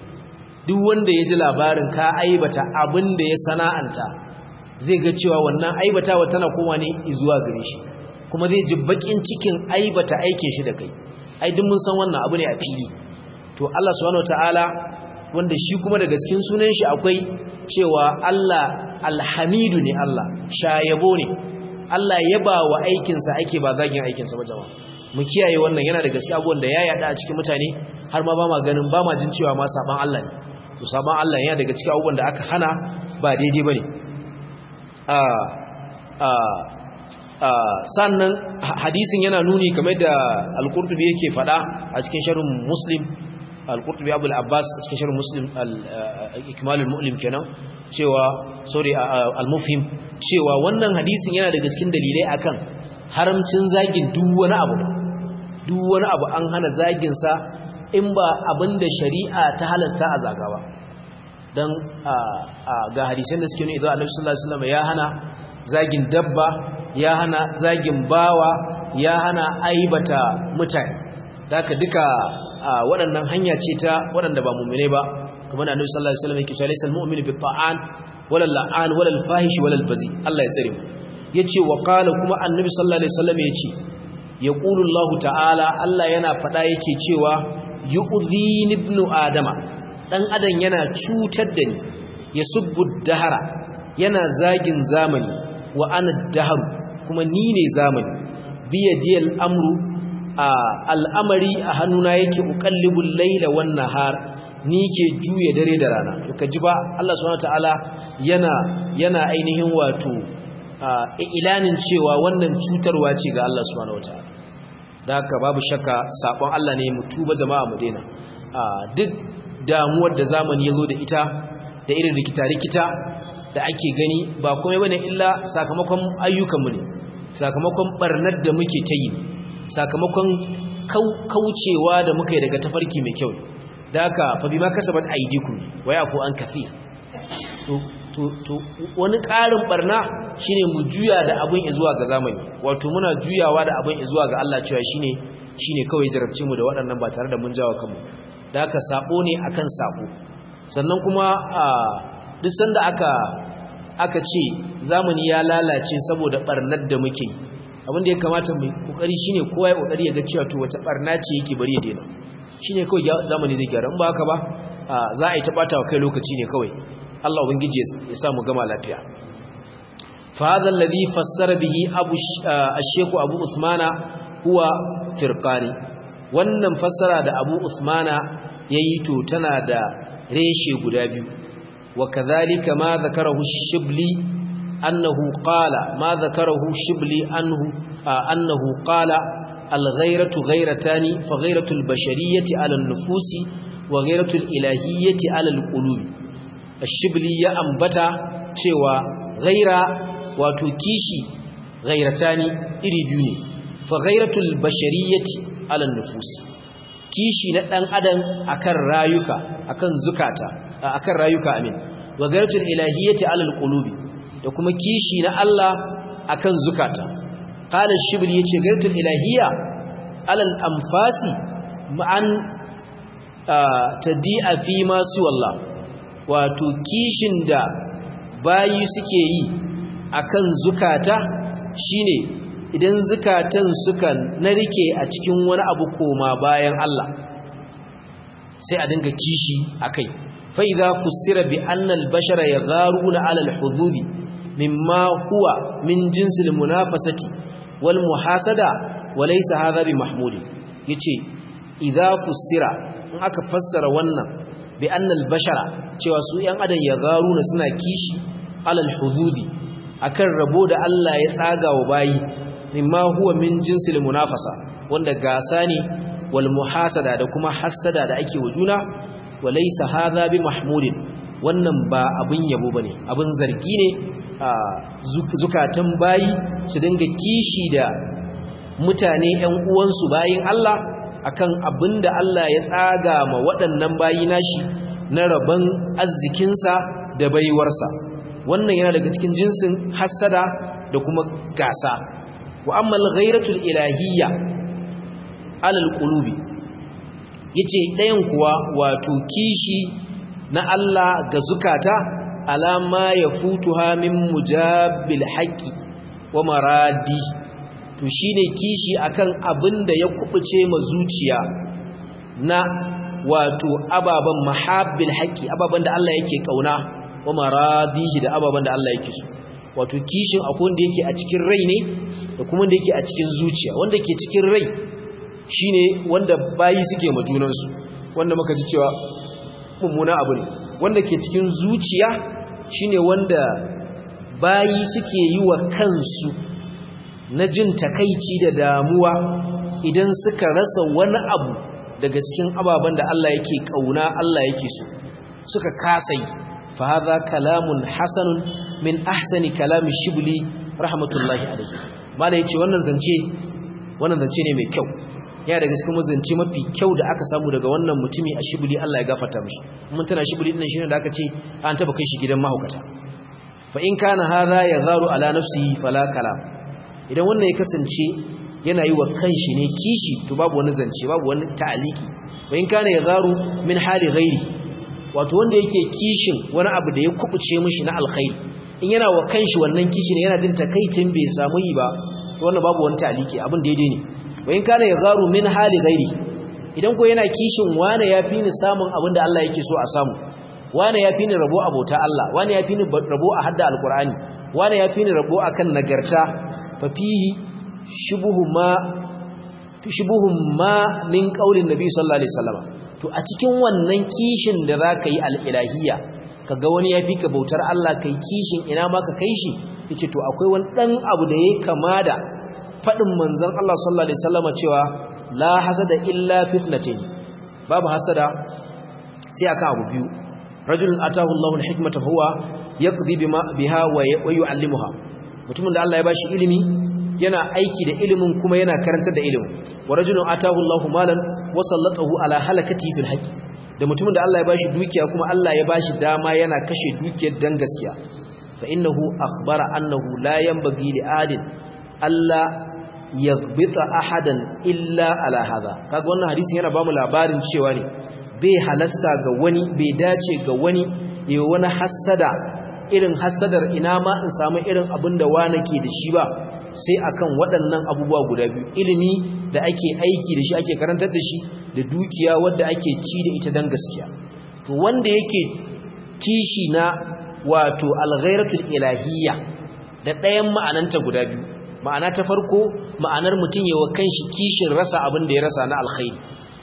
duk wanda ya ji labarin ka aibata abin da ya sana'anta zai ga cewa wannan aibatawa tana kowa ne zuwa gare shi kuma zai ji bakin cikin aibata aikin shi da kai ai duk mun san wannan abu ne a fili to Allah subhanahu wataala wanda shi kuma daga cikin sunan shi akwai cewa Allah alhamidu ne Allah shayabo ne Allah yaba wa aikin sa ake ba zagin aikin sa ba jama'a mu kiyaye wannan yana da gaskiya abubuwan da ya yada a cikin mutane har ma ba ma ganin ba ma jin cewa ma saban Allah ne to saban Allah yana daga cikin abubuwan da aka hana ba daidai bane a a sannan hadisin yana nuni kamar da al-Qurtubi yake fada a cikin sharhin Muslim al-Qurtubi Abu al-Abbas a cikin sharhin Muslim al-Ikmal al-Mu'lim kenan cewa sorry al-Mufhim cewa wannan hadisin yana daga cikin dalilai akan haramcin zagin duk wani abu duk wani abu an hana zagin sa in ba abinda shari'a ta halasta a zaga ba dan ga hadisan da suke nuna idan Annabi sallallahu alaihi wasallam ya hana zagin dabba ya hana zagin bawa ya hana aibata mutane daka duka waɗannan hanya ce ta waɗanda ba mu'mine ba kamar Annabi sallallahu alaihi wasallam yake cewa laysal mu'minu bi ta'an wala la'an wala al-fahish wala al-bazi Allah ya tsare mu yace wa qala kuma Annabi sallallahu alaihi wasallam yace yaqulu Allah ta'ala Allah yana fada yake cewa yu'dhini ibnu adama dan adam yana cutar da ni yasubbu dahara yana zagin zamani wa ana dahar kuma ni ne zamani biyadiyal amru al'amari a hannuna yake uqallibul layla wan nahar ni ke juye dare da rana to kaji ba Allah subhanahu wataala yana yana ainihin wato ilanin cewa wannan cutarwa ce ga Allah subhanahu wataala da haka babu shakka sabon Allah ne mu tuba jama'a mu daina duk damuwar da zamani yazo da ita da irin rikita-rikita da ake gani ba komai bane illa sakamakon ayyukanmu ne sakamakon barnar da muke ta yi sakamakon kaucewa da muka yi daga tafarki mai kyau da haka fa bima kasabat aydikum wa yafu an kaseer to to to wani ƙarin barna shine mu juya da abin zuwa ga zamani wato muna juyawa da abin zuwa ga Allah cewa shine shine kawai jarabce mu da waɗannan ba tare da mun jawo kanmu da haka sabo ne akan sabo sannan kuma a duk sanda aka aka ce zamani ya lalace saboda barnar da muke yi abin da ya kamata mu kokari shine kowa ya kokari ya ga cewa to wace barna ce yake bari ya daina shine kawai zamani zai gyara in ba haka ba za a yi ta bata wa kai lokaci ne kawai Allah ubangiji ya sa mu gama lafiya fa hadha alladhi fassara bihi abu ash-shaykh abu usmana huwa firqani wannan fassara da abu usmana yayi to tana da reshe guda biyu wa kadhalika ma dhakarahu ash-shibli annahu qala ma dhakarahu ash-shibli anhu annahu qala al-ghayratu ghayratani fa ghayratu al-bashariyyati 'ala an-nufusi wa ghayratu al-ilahiyyati 'ala al-qulubi ash-shibli ya ambata cewa ghayra wato kishi ghayratani iri biyu ne fa ghayratu al-bashariyyati 'ala an-nufusi kishi na dan adam akan rayuka akan zukata akan rayuka amin wa ghayratu al-ilahiyyati 'ala al-qulubi da kuma kishi na Allah akan zukata qala ash-shibli yace ghayratu al-ilahiyya 'ala al-anfasi ma'an tadi'a fi ma su wallah wato kishin da bayi suke yi akan zukata shine idan zukatan suka narke a cikin wani abu koma bayan Allah sai a dinga kishi akai fa idza fussira bi anna al-bashara yagharuna 'ala al-hudud mimma huwa min jinsi al-munafasati wal muhasada wa laysa hadha bi mahmud yace idza fussira in aka fassara wannan bi anna al-bashara cewa su yan adam yagharuna suna kishi 'ala al-hudud akan rabo da Allah ya tsaga wa bayi mimma huwa min jinsil munafasa wanda gasa ne wal muhasada da kuma hasada da ake wa juna walaysa hadha bi mahmudin wannan ba abun yabo bane abun zargi ne zukatan bayi su dinga kishi da mutane ƴan uwansu bayin Allah akan abinda Allah ya tsaga ma waɗannan bayi nashi na rabon arzikinsa da baiwarsa wannan yana daga cikin jinsin hasada da kuma gasa wa amma al-ghayratul ilahiyya ala al-qulubi yace dayan kuwa wato kishi na Allah ga zukata alama yafutuha min mujabbil haqqi wa maradi to shine kishi akan abinda ya kubuce ma zuciya na wato ababan mahabbil haqqi ababan da Allah yake kauna wa maradihi da ababan da Allah yake so wato kishin akwai wanda yake a cikin rai ne da kuma wanda yake a cikin zuciya wanda ke cikin rai shine wanda bayi suke ma junansu wanda muka ji cewa mummuna abu ne wanda ke cikin zuciya shine wanda bayi suke yi wa kansu na jin takaici da damuwa idan suka rasa wani abu daga cikin ababen da Allah yake kauna Allah yake so suka kasai fa hadha kalamun hasanun min ahsani kalami shibli rahmatullahi alayhi malai yace wannan zance wannan zance ne mai kyau ya daga cikin zance mafi kyau da aka samu daga wannan mutumi a shibli Allah ya gafarta mishi mun tana shibli din shine da aka ce an taba kai shi gidan mahaukata fa in kana hadha yagharu ala nafsihi fala kalam idan wannan ya kasance yana yi wa kanshi ne kishi to babu wani zance babu wani ta'aliki wa in kana yagharu min hali ghairi wato wanda yake kishin wani abu da ya kubuce mishi na alkhairi in yana wa kanshi wannan kishi ne yana jin takaicin bai samu yi ba to wannan babu wani ta'aliki abin daidai ne wa in kana yagharu min hali ghairi idan ko yana kishin wani yafi ni samun abin da Allah yake so a samu wani yafi ni rabo abota Allah wani yafi ni rabo a hadda alqur'ani wani yafi ni rabo akan nagarta fa fihi shubuhu ma shubuhum ma min qaulin nabi sallallahu alaihi wasallam to a cikin wannan kishin da zaka yi al-ilahiyya kaga wani yafi ka bautar Allah kai kishin ina ma ka kai shi yace to akwai wani dan abu da yake kama da fadin manzon Allah sallallahu alaihi wasallam cewa la hasada illa fitnatayn babu hasada sai aka abu biyu rajulun atahu Allahu al-hikmata huwa yaqdi bima biha wa yu'allimuha mutumin da Allah ya bashi ilimi yana aiki da ilimin kuma yana karantar da ilimin wa rajulun atahu Allahu malan wa sallatahu ala halakati fil haqq da mutumin da Allah ya bashi dukiya kuma Allah ya bashi dama yana kashe dukiyar dan gaskiya fa innahu akhbara annahu la yanbaghi li adin alla yaghbita ahadan illa ala hadha kaga wannan hadisin yana bamu labarin cewa ne bai halasta ga wani bai dace ga wani yayi wani hasada irin hasadar ina ma in samu irin abin da wani ke da shi ba sai akan waɗannan abubuwa guda biyu ilimi da ake aiki da shi ake karantar da shi da dukiya wadda ake ci da ita dan gaskiya to wanda yake kishi na wato alghairatul ilahiyya da ɗayan ma'ananta guda biyu ma'ana ta farko ma'anar mutum yawa kanshi kishin rasa abin da ya rasa na alkhairi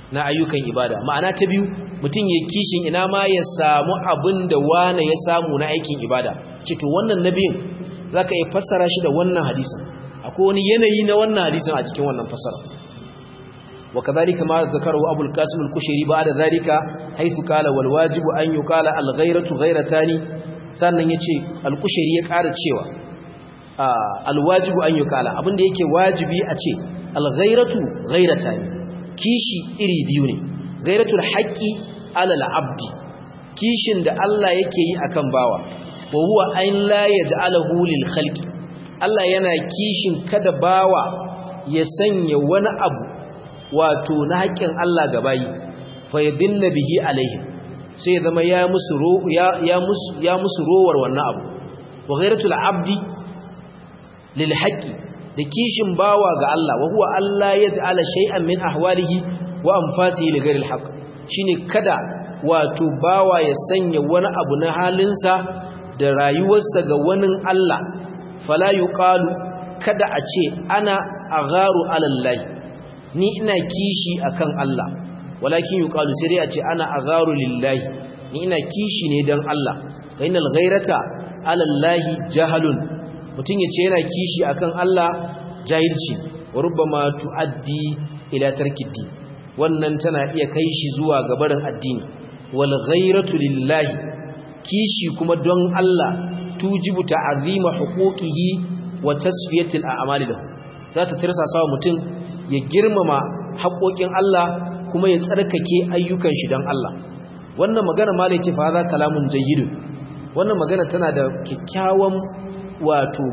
na ayyukan ibada ma'ana ta biyu mutum ya kishin ina ma ya samu abin da wane ya samu na aikin ibada ce to wannan nabiyin zaka iya fassara shi da wannan hadisin akwai wani yanayi na wannan hadisin a cikin wannan fassara wa kadhalika ma zakarahu abul qasim al-kushairi ba'da zalika haythu qala wal wajibu an yuqala al-ghayratu ghayratani sannan yace al-kushairi ya ƙara cewa al-wajibu an yuqala abinda yake wajibi a ce al-ghayratu ghayratani kishi iri biyu ne ghayratul haqqi ala al-abdi kishin da Allah yake yi akan bawa wa huwa an la yaj'alahu lil khalqi Allah yana kishin kada bawa ya sanya wani abu wato na haƙƙin Allah ga bayi fa yadinna bihi alaihim sai zama ya musu ro ya ya musu ya musu rowar wannan abu wa ghayratul abdi lil haqqi da kishin bawa ga Allah wa huwa Allah yaj'ala shay'an min ahwalihi wa anfasihi li ghayril haqq shine kada wato bawa ya sanya wani abu na halinsa da rayuwarsa ga wani Allah fala yuqalu kada a ce ana agharu alallahi ni ina kishi akan Allah walakin yuqalu sai dai a ce ana agharu lillahi ni ina kishi ne dan Allah fa innal ghayrata alallahi jahalun mutun yace yana kishi akan Allah jahilci wa rubbama tuaddi ila tarkiddi wannan tana iya kai shi zuwa ga barin addini wal ghayratu lillahi kishi kuma don Allah tujibu ta'zima huquqihi wa tasfiyatil a'mali lahu zata tirsasa wa mutum ya girmama haƙoƙin Allah kuma ya tsarkake ayyukan shi don Allah wannan magana malai ce fa za kalamun jayyid wannan magana tana da kikkiawan wato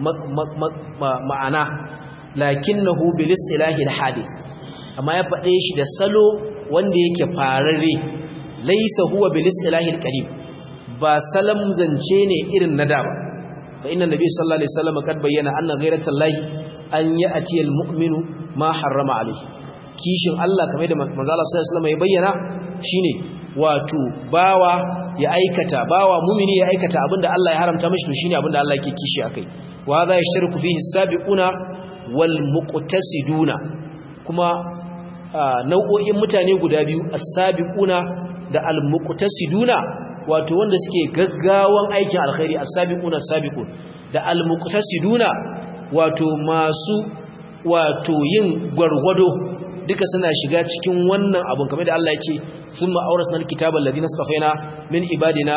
ma'ana lakinnahu bil istilahi al hadith amma ya faɗe shi da salo wanda yake fararre laysa huwa bil istilahi al qadim ba salam zance ne irin na da ba fa inna nabiy sallallahu alaihi wasallam kad bayyana anna ghayratallahi an ya'ti al mu'minu ma harrama alaihi kishin Allah kamar da manzo Allah sallallahu alaihi wasallam ya bayyana shine wato bawa ya aikata bawa mu'mini ya aikata abinda Allah ya haramta mishi to shine abinda Allah yake kishi akai wa hadha yashtarku fihi as-sabiquna wal muqtasiduna kuma nau'o'in mutane guda biyu as-sabiquna da al-muqtasiduna wato wanda suke gaggawan aikin alkhairi as-sabiquna as-sabiqun da al-muqtasiduna wato masu wato yin gwargwado duka suna shiga cikin wannan abun kamar da Allah ya ce thumma awrasna al-kitaba alladhina istafaina min ibadina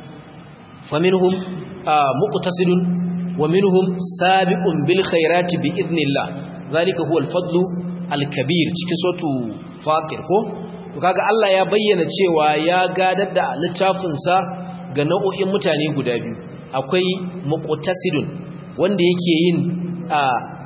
faminhum muqtasidun wa minhum sabiqun bil khairati bi idnillah zalika huwa al-fadlu al-kabir cikin suratu fatir ko to kaga Allah ya bayyana cewa ya gadar da littafin sa ga nau'o'in mutane guda biyu akwai muqtasidun wanda yake yin a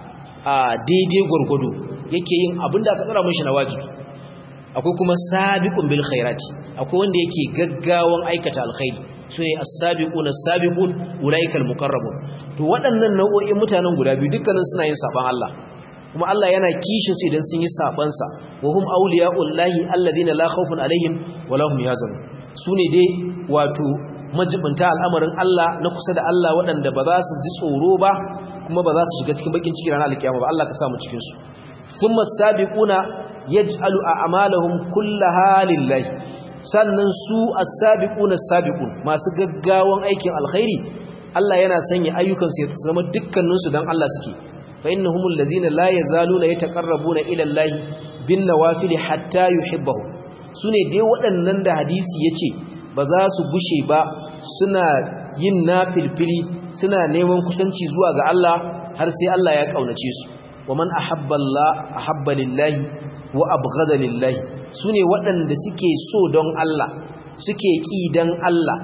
a daidai gurgudu yake yin abinda aka tsara mishi na wajibi akwai kuma sabiqun bil khairati akwai wanda yake gaggawan aikata alkhairi sune as-sabiquna as-sabiqun ulaikal muqarrabun to waɗannan nau'o'in mutanen guda biyu dukkanin suna yin saban Allah kuma Allah yana kishin su idan sun yi saban sa wa hum awliya'ullahi alladhina la khawfun alaihim wa lahum yahzanun sune dai wato majibinta al'amarin Allah na kusa da Allah waɗanda ba za su ji tsoro ba kuma ba za su shiga cikin bakin ciki ranar alkiyama ba Allah ka samu cikin su thumma as-sabiquna yaj'alu a'malahum kullaha lillahi sannan su as-sabiquna as-sabiqun masu gaggawan aikin alkhairi Allah yana sanya ayyukan su ya zama dukkanin su dan Allah suke fa innahumul ladzina la yazaluna yataqarrabuna ila Allah bin nawafil hatta yuhibbahu sune dai waɗannan da hadisi yace ba za su gushe ba suna yin nafilfili suna neman kusanci zuwa ga Allah har sai Allah ya kaunace su wa man ahabba Allah ahabba lillahi wa abghada lillahi sune waɗanda suke so don Allah suke ki dan Allah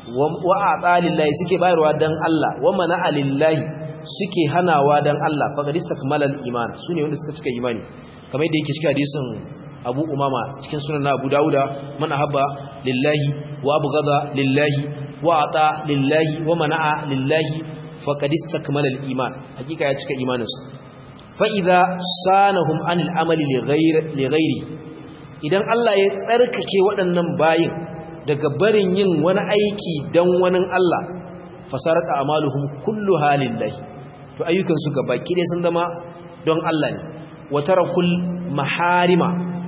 wa ata lillahi suke bayarwa dan Allah wa mana'a lillahi suke hanawa dan Allah faqad istakmala al-iman sune wanda suka cika imani kamar yadda yake cikin hadisin Abu Umama cikin sunan Abu Dawuda man ahabba lillahi wa abghada lillahi wa ata lillahi wa mana'a lillahi faqad istakmala al-iman hakika ya cika imaninsa fa idza sanahum anil amali li ghairi idan Allah ya tsarkake waɗannan bayin daga barin yin wani aiki dan wani Allah fasarat a'maluhum kulluha lillahi to ayyukan su gabaki dai sun zama don Allah ne wa tarakul maharima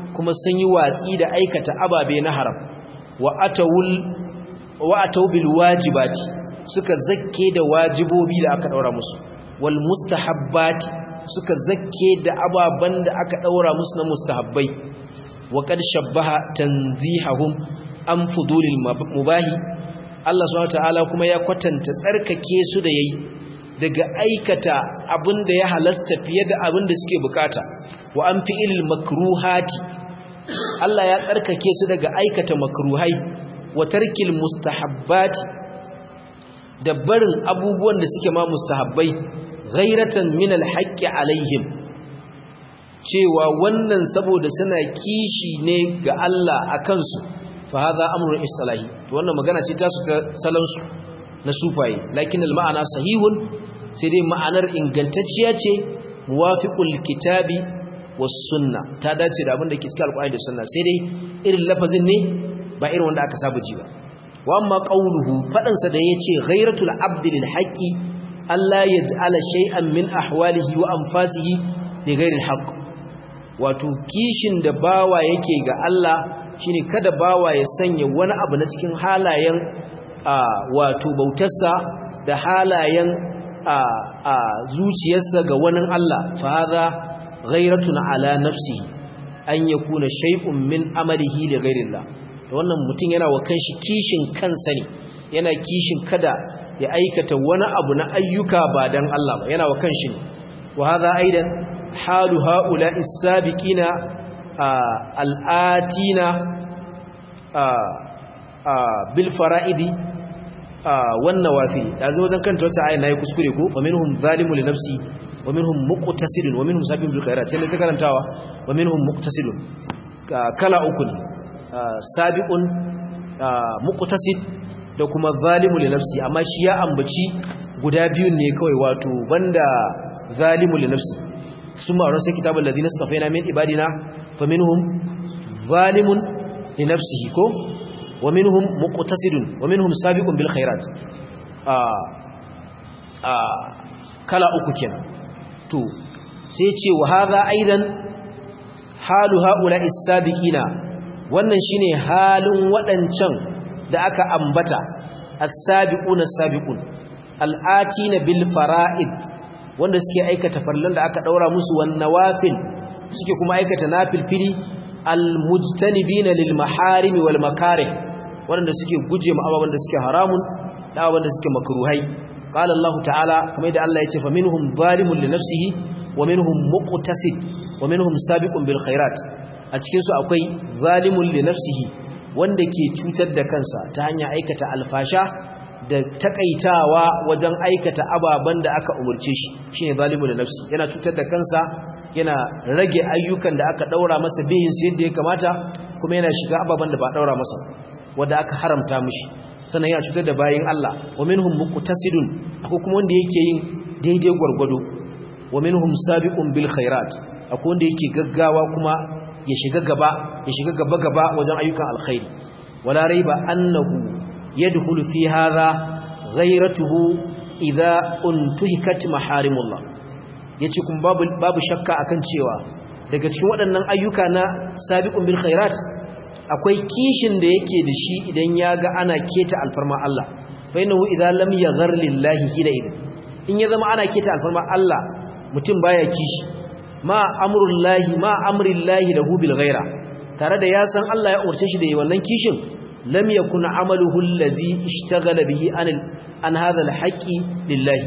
kuma sun yi watsi da aikata ababe na haram wa atawul wa ataw bil wajibati suka zakke da wajibobi da aka daura musu wal mustahabbati suka zakke da ababan da aka daura musu na mustahabbai wa qad shabbaha tanzihahum an fudulil mubahi Allah subhanahu wataala kuma ya kwatanta tsarkake su da yayi daga aikata abinda ya halasta fiye da abinda suke bukata wa an fi'il makruhati Allah ya tsarkake su daga aikata makruhai wa tarkil mustahabbati da barin abubuwan da suke ma mustahabbai ghairatan min alhaqqi alaihim cewa wannan saboda suna kishi ne ga Allah akan su fa hadha amrun islahi to wannan magana ce ta su ta salon su na sufaye lakin almaana sahihun sai dai ma'anar ingantacciya ce muwafiqul kitabi was sunna ta dace da abin da ke cikin alqur'ani da sunna sai dai irin lafazin ne ba irin wanda aka saba ji ba wa amma qawluhu fadan sa da yace ghairatul abdi lil haqqi alla yaj'ala shay'an min ahwalihi wa anfasihi li ghairil haqq wato kishin da bawa yake ga Allah shine kada bawa ya sanya wani abu na cikin halayen wato bautarsa da halayen a zuciyarsa ga wani Allah fa hadha ghairatun ala nafsihi an yakuna shay'un min amalihi li ghairillah wannan mutum yana wa kanshi kishin kansa ne yana kishin kada ya aikata wani abu na ayyuka ba dan Allah ba yana wa kanshi ne wa hadha aidan halu haula'i sabiqina al'atina bil fara'idi wannan wafi yanzu wajen kanta wata ayi nayi kuskure ko fa minhum zalimun li nafsi wa minhum muqtasidun wa minhum sabiqun bil khairat sai ta karantawa wa minhum muqtasidun kala uku ne sabiqun muqtasid da kuma zalimun li nafsi amma shi ya ambaci guda biyun ne kawai wato banda zalimun li nafsi summa arsa kitabul ladina istafaina min ibadina fa minhum zalimun li nafsihi ko wa minhum muqtasidun wa minhum sabiqun bil khairat ah ah kala uku kenan to sai ce wa hadha aidan halu haula as-sabiqina wannan shine halin wadancan da aka ambata as-sabiquna as-sabiqun al-atina bil fara'id wanda suke aikata farlan da aka daura musu wan nawafil suke kuma aikata nafilfili al-mujtanibina lil maharim wal makarih wanda suke guje ma ababan da suke haramun da ababan da suke makruhai qala Allah ta'ala kamar da Allah ya ce fa minhum zalimun li nafsihi wa minhum muqtasid wa minhum sabiqun bil khairat a cikin su akwai zalimun li nafsihi wanda ke cutar da kansa ta hanyar aikata alfasha da takaitawa wajen aikata ababan da aka umurce shi shine zalimun li nafsi yana cutar da kansa yana rage ayyukan da aka daura masa bihin su yadda ya kamata kuma yana shiga ababan da ba daura masa wanda aka haramta mishi sannan yana cutar da bayin Allah wa minhum muqtasidun akwai kuma wanda yake yin daidai gwargwado wa minhum sabiqun bil khairat akwai wanda yake gaggawa kuma ya shiga gaba ya shiga gaba gaba wajen ayyukan alkhairi wala raiba annahu yadkhulu fi hadha ghayratuhu idha untuhikat maharimullah yace kuma babu babu shakka akan cewa daga cikin waɗannan ayyuka na sabiqun bil khairat akwai kishin da yake da shi idan ya ga ana keta alfarma Allah fa innahu idza lam yaghar lillahi hina idan in ya zama ana keta alfarma Allah mutum baya kishi ma amrullahi ma amrillahi lahu bil ghaira tare da ya san Allah ya umarce shi da yi wannan kishin lam yakun amaluhu allazi ishtaghala bihi an an hadha alhaqi lillahi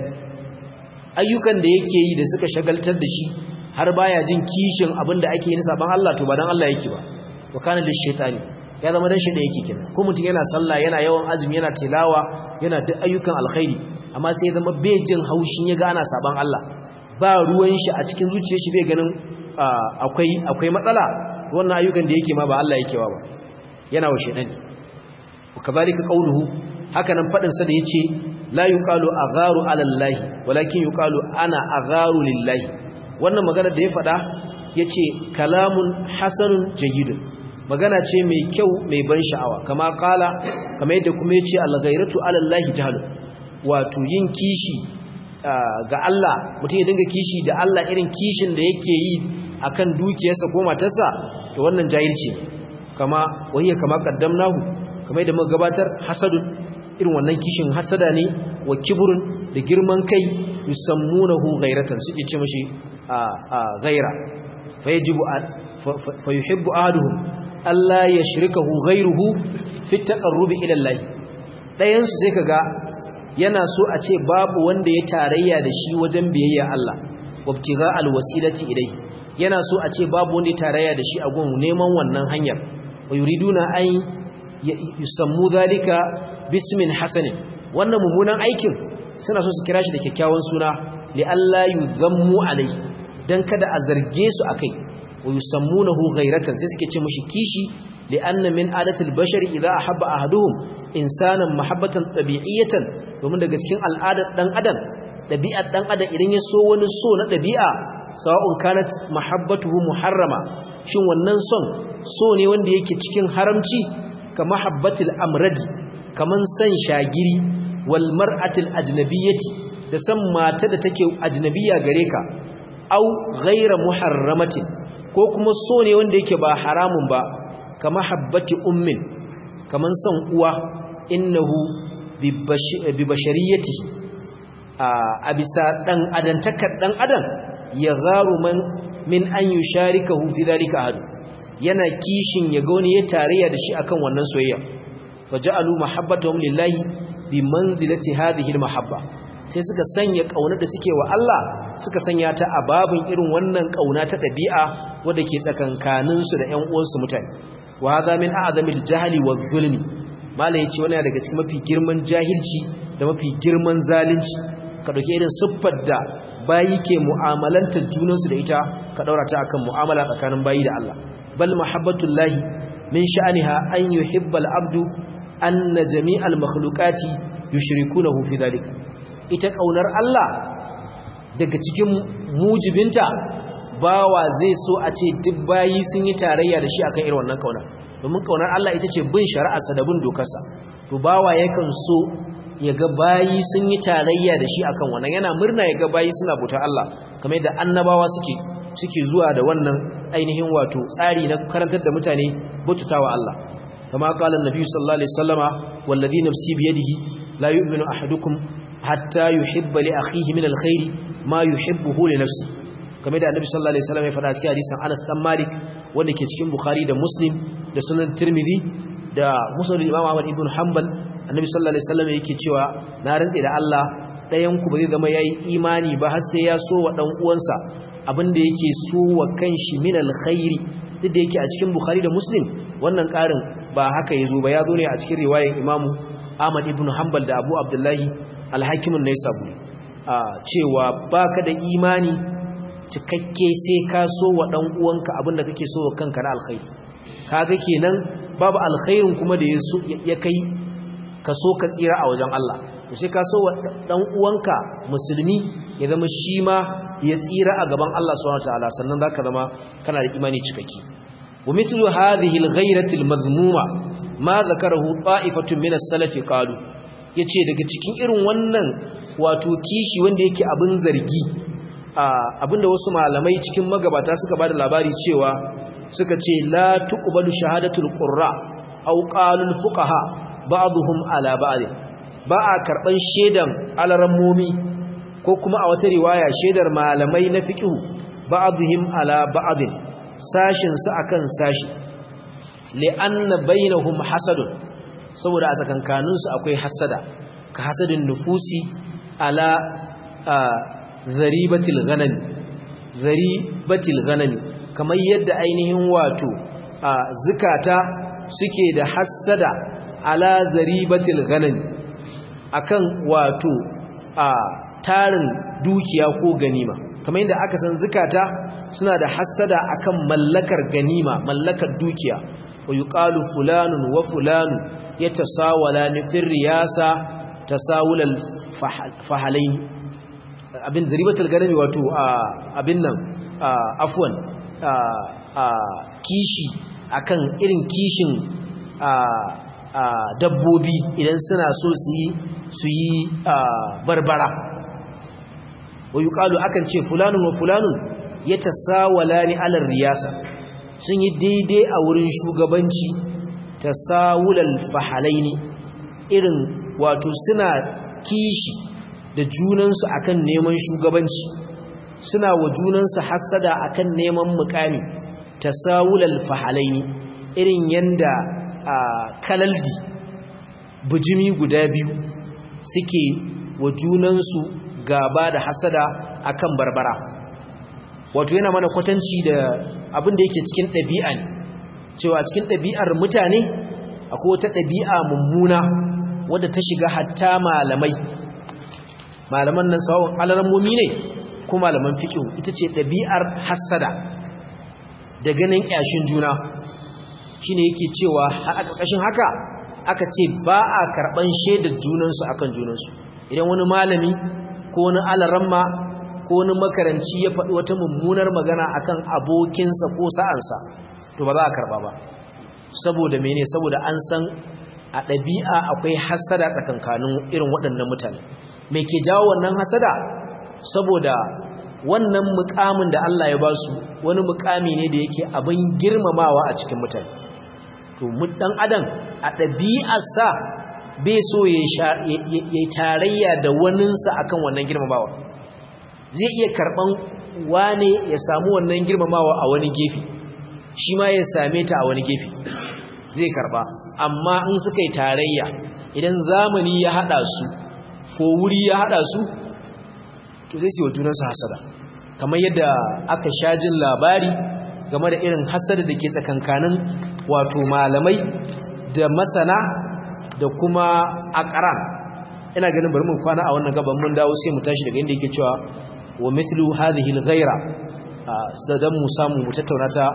ayyukan da yake yi da suka shagaltar da shi har baya jin kishin abinda ake yi na saban Allah to ba dan Allah yake ba wa kana lishaytani ya zama dan shaytan yake kenan ko mutum yana sallah yana yawan azumi yana tilawa yana duk ayyukan alkhairi amma sai ya zama bai jin haushin yaga ana saban Allah ba ruwan shi a cikin zuciyar shi bai ganin akwai akwai matsala wannan ayyukan da yake ma ba Allah yake wa ba yana wa shaytan kabalika qauluhu haka nan fadin sa da yace la yuqalu agharu ala Allah walakin yuqalu ana agharu lillahi wannan magana da ya fada yace kalamun hasanun jayyidun magana ce mai kyau mai ban sha'awa kama kala kamar yadda kuma yace al-ghairatu ala Allah jahlu wato yin kishi ga Allah mutum ya dinga kishi da Allah irin kishin da yake yi akan dukiyarsa ko matarsa to wannan jahilci ne kama wahiya kama qaddamnahu kamar da muka gabatar hasadun irin wannan kishin hasada ne wa kibrun da girman kai yusammunahu ghairatan suke ce mishi a a ghaira fayajibu fayuhibbu ahaduhum alla yashrikahu ghayruhu fi taqarrubi ila Allah dayan su sai kaga yana so a ce babu wanda ya tarayya da shi wajen biyayya Allah wabtiga alwasilati ilayhi yana so a ce babu wanda ya tarayya da shi a gun neman wannan hanyar wa yuriduna an yusammu zalika bismin hasanin wannan mummunan aikin suna so su kira shi da kyakkyawan suna li alla yuzammu alayhi dan kada a zarge su akai wa yusammunahu ghayratan sai suke ce mushi kishi li anna min adatil bashari idha ahabba ahaduhum insanan mahabbatan tabi'iyatan domin daga cikin al'adar dan adam dabi'ar dan adam idan ya so wani so na dabi'a sawa'un kanat mahabbatuhu muharrama shin wannan son so ne wanda yake cikin haramci ka mahabbatil amradi kaman san shagiri wal mar'atil ajnabiyyati da san mata da take ajnabiyya gare ka au ghayra muharramatin ko kuma so ne wanda yake ba haramun ba ka mahabbati ummin kaman san uwa innahu bi bashariyati a bisa dan adantakar dan adam ya garu man min an yusharikahu fi dhalika ahad yana kishin ya ga wani ya tarayya da shi akan wannan soyayya faja'alu mahabbatuhum lillahi bi manzilati hadhihi almahabba sai suka sanya kaunar da suke wa Allah suka sanya ta a babin irin wannan kauna ta dabi'a wanda ke tsakankanin su da ƴan uwansu mutane wa hadha min a'zamil jahli wadh-dhulmi mala yace wannan daga cikin mafi girman jahilci da mafi girman zalunci ka dauke irin siffar da bayi ke mu'amalantar junansu da ita ka daura ta akan mu'amala tsakanin bayi da Allah bal mahabbatullahi min sha'aniha an yuhibba al-abdu anna jami'al makhluqati yushrikunahu fi dhalika ita kaunar Allah daga cikin mujibinta bawa zai so a ce duk bayi sun yi tarayya da shi akan irin wannan kaunar domin kaunar Allah ita ce bin shari'arsa da bin dokarsa to bawa yakan so ya ga bayi sun yi tarayya da shi akan wannan yana murna ya ga bayi suna bautar Allah kamar yadda annabawa suke suke zuwa da wannan ainihin wato tsari na karantar da mutane bautatawa Allah kama qala annabi sallallahu alaihi wasallama wallazi nafsi biyadihi la yu'minu ahadukum hatta yuhibba li akhihi min alkhairi ma yuhibbuhu li nafsi kamar yadda annabi sallallahu alaihi wasallam ya faɗa cikin hadisin Anas dan Malik wanda ke cikin Bukhari da Muslim da Sunan Tirmidhi da Musnad Imam Ahmad ibn Hanbal annabi sallallahu alaihi wasallam yake cewa na rantse da Allah ɗayan ku ba zai zama yayi imani ba har sai ya so wa dan uwansa abinda yake so wa kanshi min alkhairi duk da yake a cikin Bukhari da Muslim wannan ƙarin ba haka yazo ba yazo ne a cikin riwayar Imam Ahmad ibn Hanbal da Abu Abdullahi al-Hakim an-Naisaburi a cewa baka da imani cikakke sai ka so wa dan uwanka abinda kake so wa kanka na alkhairi kaga kenan babu alkhairin kuma da ya kai ka so ka tsira a wajen Allah to sai ka so wa dan uwanka musulmi ya zama shi ma ya tsira a gaban Allah subhanahu wataala sannan zaka zama kana da imani cikakke wa mithlu hadhihi al-ghayrati al-madhmuma ma zakarahu ta'ifatun min as-salaf qalu yace daga cikin irin wannan wato kishi wanda yake abin zargi abinda wasu malamai cikin magabata suka bada labari cewa suka ce la tuqbalu shahadatul qurra aw qalul fuqaha ba'dhum ala ba'd ba a karban shedan alarammomi ko kuma a wata riwaya shedar malamai na fiqh ba'dhum ala ba'd sashin su akan sashi li'anna bainahum hasadun saboda a tsakankanin su akwai hasada ka hasadin nufusi ala zaribatil ghanam zaribatil ghanam kamar yadda ainihin wato zukata suke da hasada ala zaribatil ghanam akan wato a tarin dukiya ko ganima kamar yadda aka san zukata suna da hasada akan mallakar ganima mallakar dukiya wa yuqalu fulanun wa fulanu yatasawalani fir riyasa tasawulal fahalain abin zaribatul ganami wato abin nan afwan kishi akan irin kishin dabbobi idan suna so su yi su yi barbara wa yuqalu akan ce fulanun wa fulanun yatasawalani ala riyasa sun yi daidai a wurin shugabanci tasawulal fahalaini irin wato suna kishi da junansu akan neman shugabanci suna wa junansu hasada akan neman mukami tasawulal fahalaini irin yanda kalaldi bujimi guda biyu suke wa junansu gaba da hasada akan barbara wato yana mana kwatanci da abin da yake cikin ɗabi'a ne cewa cikin ɗabi'ar mutane akwai wata ɗabi'a mummuna wadda ta shiga hatta malamai malaman nan sawon alarammomi ne ko malaman fiqh ita ce ɗabi'ar hasada da ganin ƙyashin juna shine yake cewa a ƙarƙashin haka aka ce ba a karɓan shaidar junansu akan junansu idan wani malami ko wani alaramma ko wani makaranci ya faɗi wata mummunar magana akan abokinsa ko sa'ansa to ba za a karɓa ba saboda mene saboda an san a ɗabi'a akwai hasada tsakankanin irin waɗannan mutane me ke jawo wannan hasada saboda wannan mukamin da Allah ya ba su wani mukami ne da yake abin girmamawa a cikin mutane to dan adam a ɗabi'arsa bai so ya yi tarayya da waninsa akan wannan girmamawa zai iya karɓan wane ya samu wannan girmamawa a wani gefe shi ma ya same ta a wani gefe zai karɓa amma in suka yi tarayya idan zamani ya haɗa su ko wuri ya haɗa su to zai siyo junansu hasada kamar yadda aka sha jin labari game da irin hasada da ke tsakankanin wato malamai da masana da kuma aqran ina ganin bari mun kwana a wannan gaban mun dawo sai mu tashi daga inda yake cewa wa mithlu hadhihi al-ghayra sadan mu samu mu tattauna ta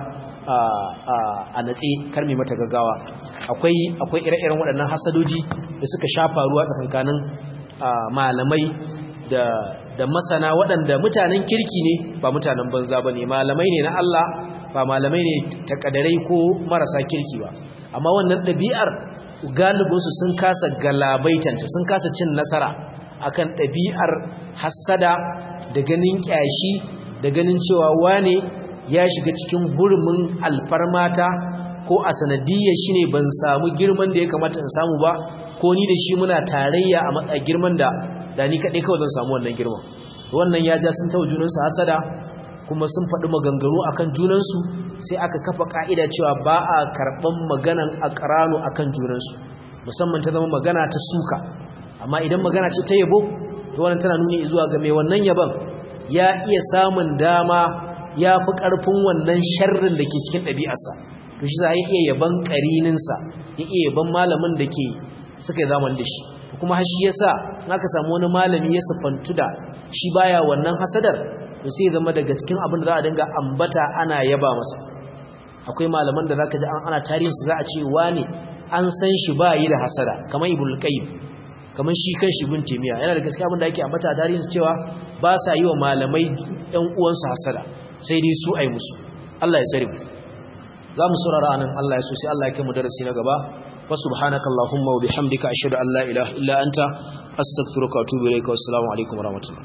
a natsi karmi mata gaggawa akwai akwai ire-iren waɗannan hasadoji da suka shafa ruwa tsakankanin malamai da da masana waɗanda mutanen kirki ne ba mutanen banza bane malamai ne na Allah ba malamai ne takaddarai ko marasa kirki ba amma wannan ɗabi'ar galibinsu sun kasa galabaitanta sun kasa cin nasara akan ɗabi'ar hassada da ganin ƙyashi da ganin cewa wane ya shiga cikin hurumin alfarmata ko a sanadiyar shi ne ban samu girman da ya kamata in samu ba ko ni da shi muna tarayya a matsayin girman da da ni kaɗai kawai zan samu wannan girman wannan ya ja sun tawo junansu hasada kuma sun faɗi maganganu akan junansu sai aka kafa ka'ida cewa ba a karɓan maganan aqranu akan junansu musamman ta zama magana ta suka amma idan magana ce ta yabo to wannan tana nuni zuwa ga mai wannan yaban ya iya samun dama ya fi ƙarfin wannan sharrin da ke cikin ɗabi'arsa to shi za a iya yaban ƙarininsa ya iya yaban malamin da ke suka yi zaman da shi kuma har shi yasa in aka samu wani malami ya sifantu da shi baya wannan hasadar to sai zama daga cikin abin da za a dinga ambata ana yaba masa akwai malaman da zaka ji an ana tarihin su za a ce wani an san shi ba yi da hasada kamar ibnu qayyim kamar shi kan shi ibn taymiya yana da gaskiya abin da ake ambata a tarihin su cewa ba sa yi wa malamai ɗan uwansu hasada sai dai su ai musu Allah ya tsare mu za mu saurara anan Allah ya so sai Allah ya kai mu darasi na gaba wa subhanakallahumma wa bihamdika ashhadu an la ilaha illa anta astaghfiruka wa atubu ilayka wa assalamu alaikum wa rahmatullahi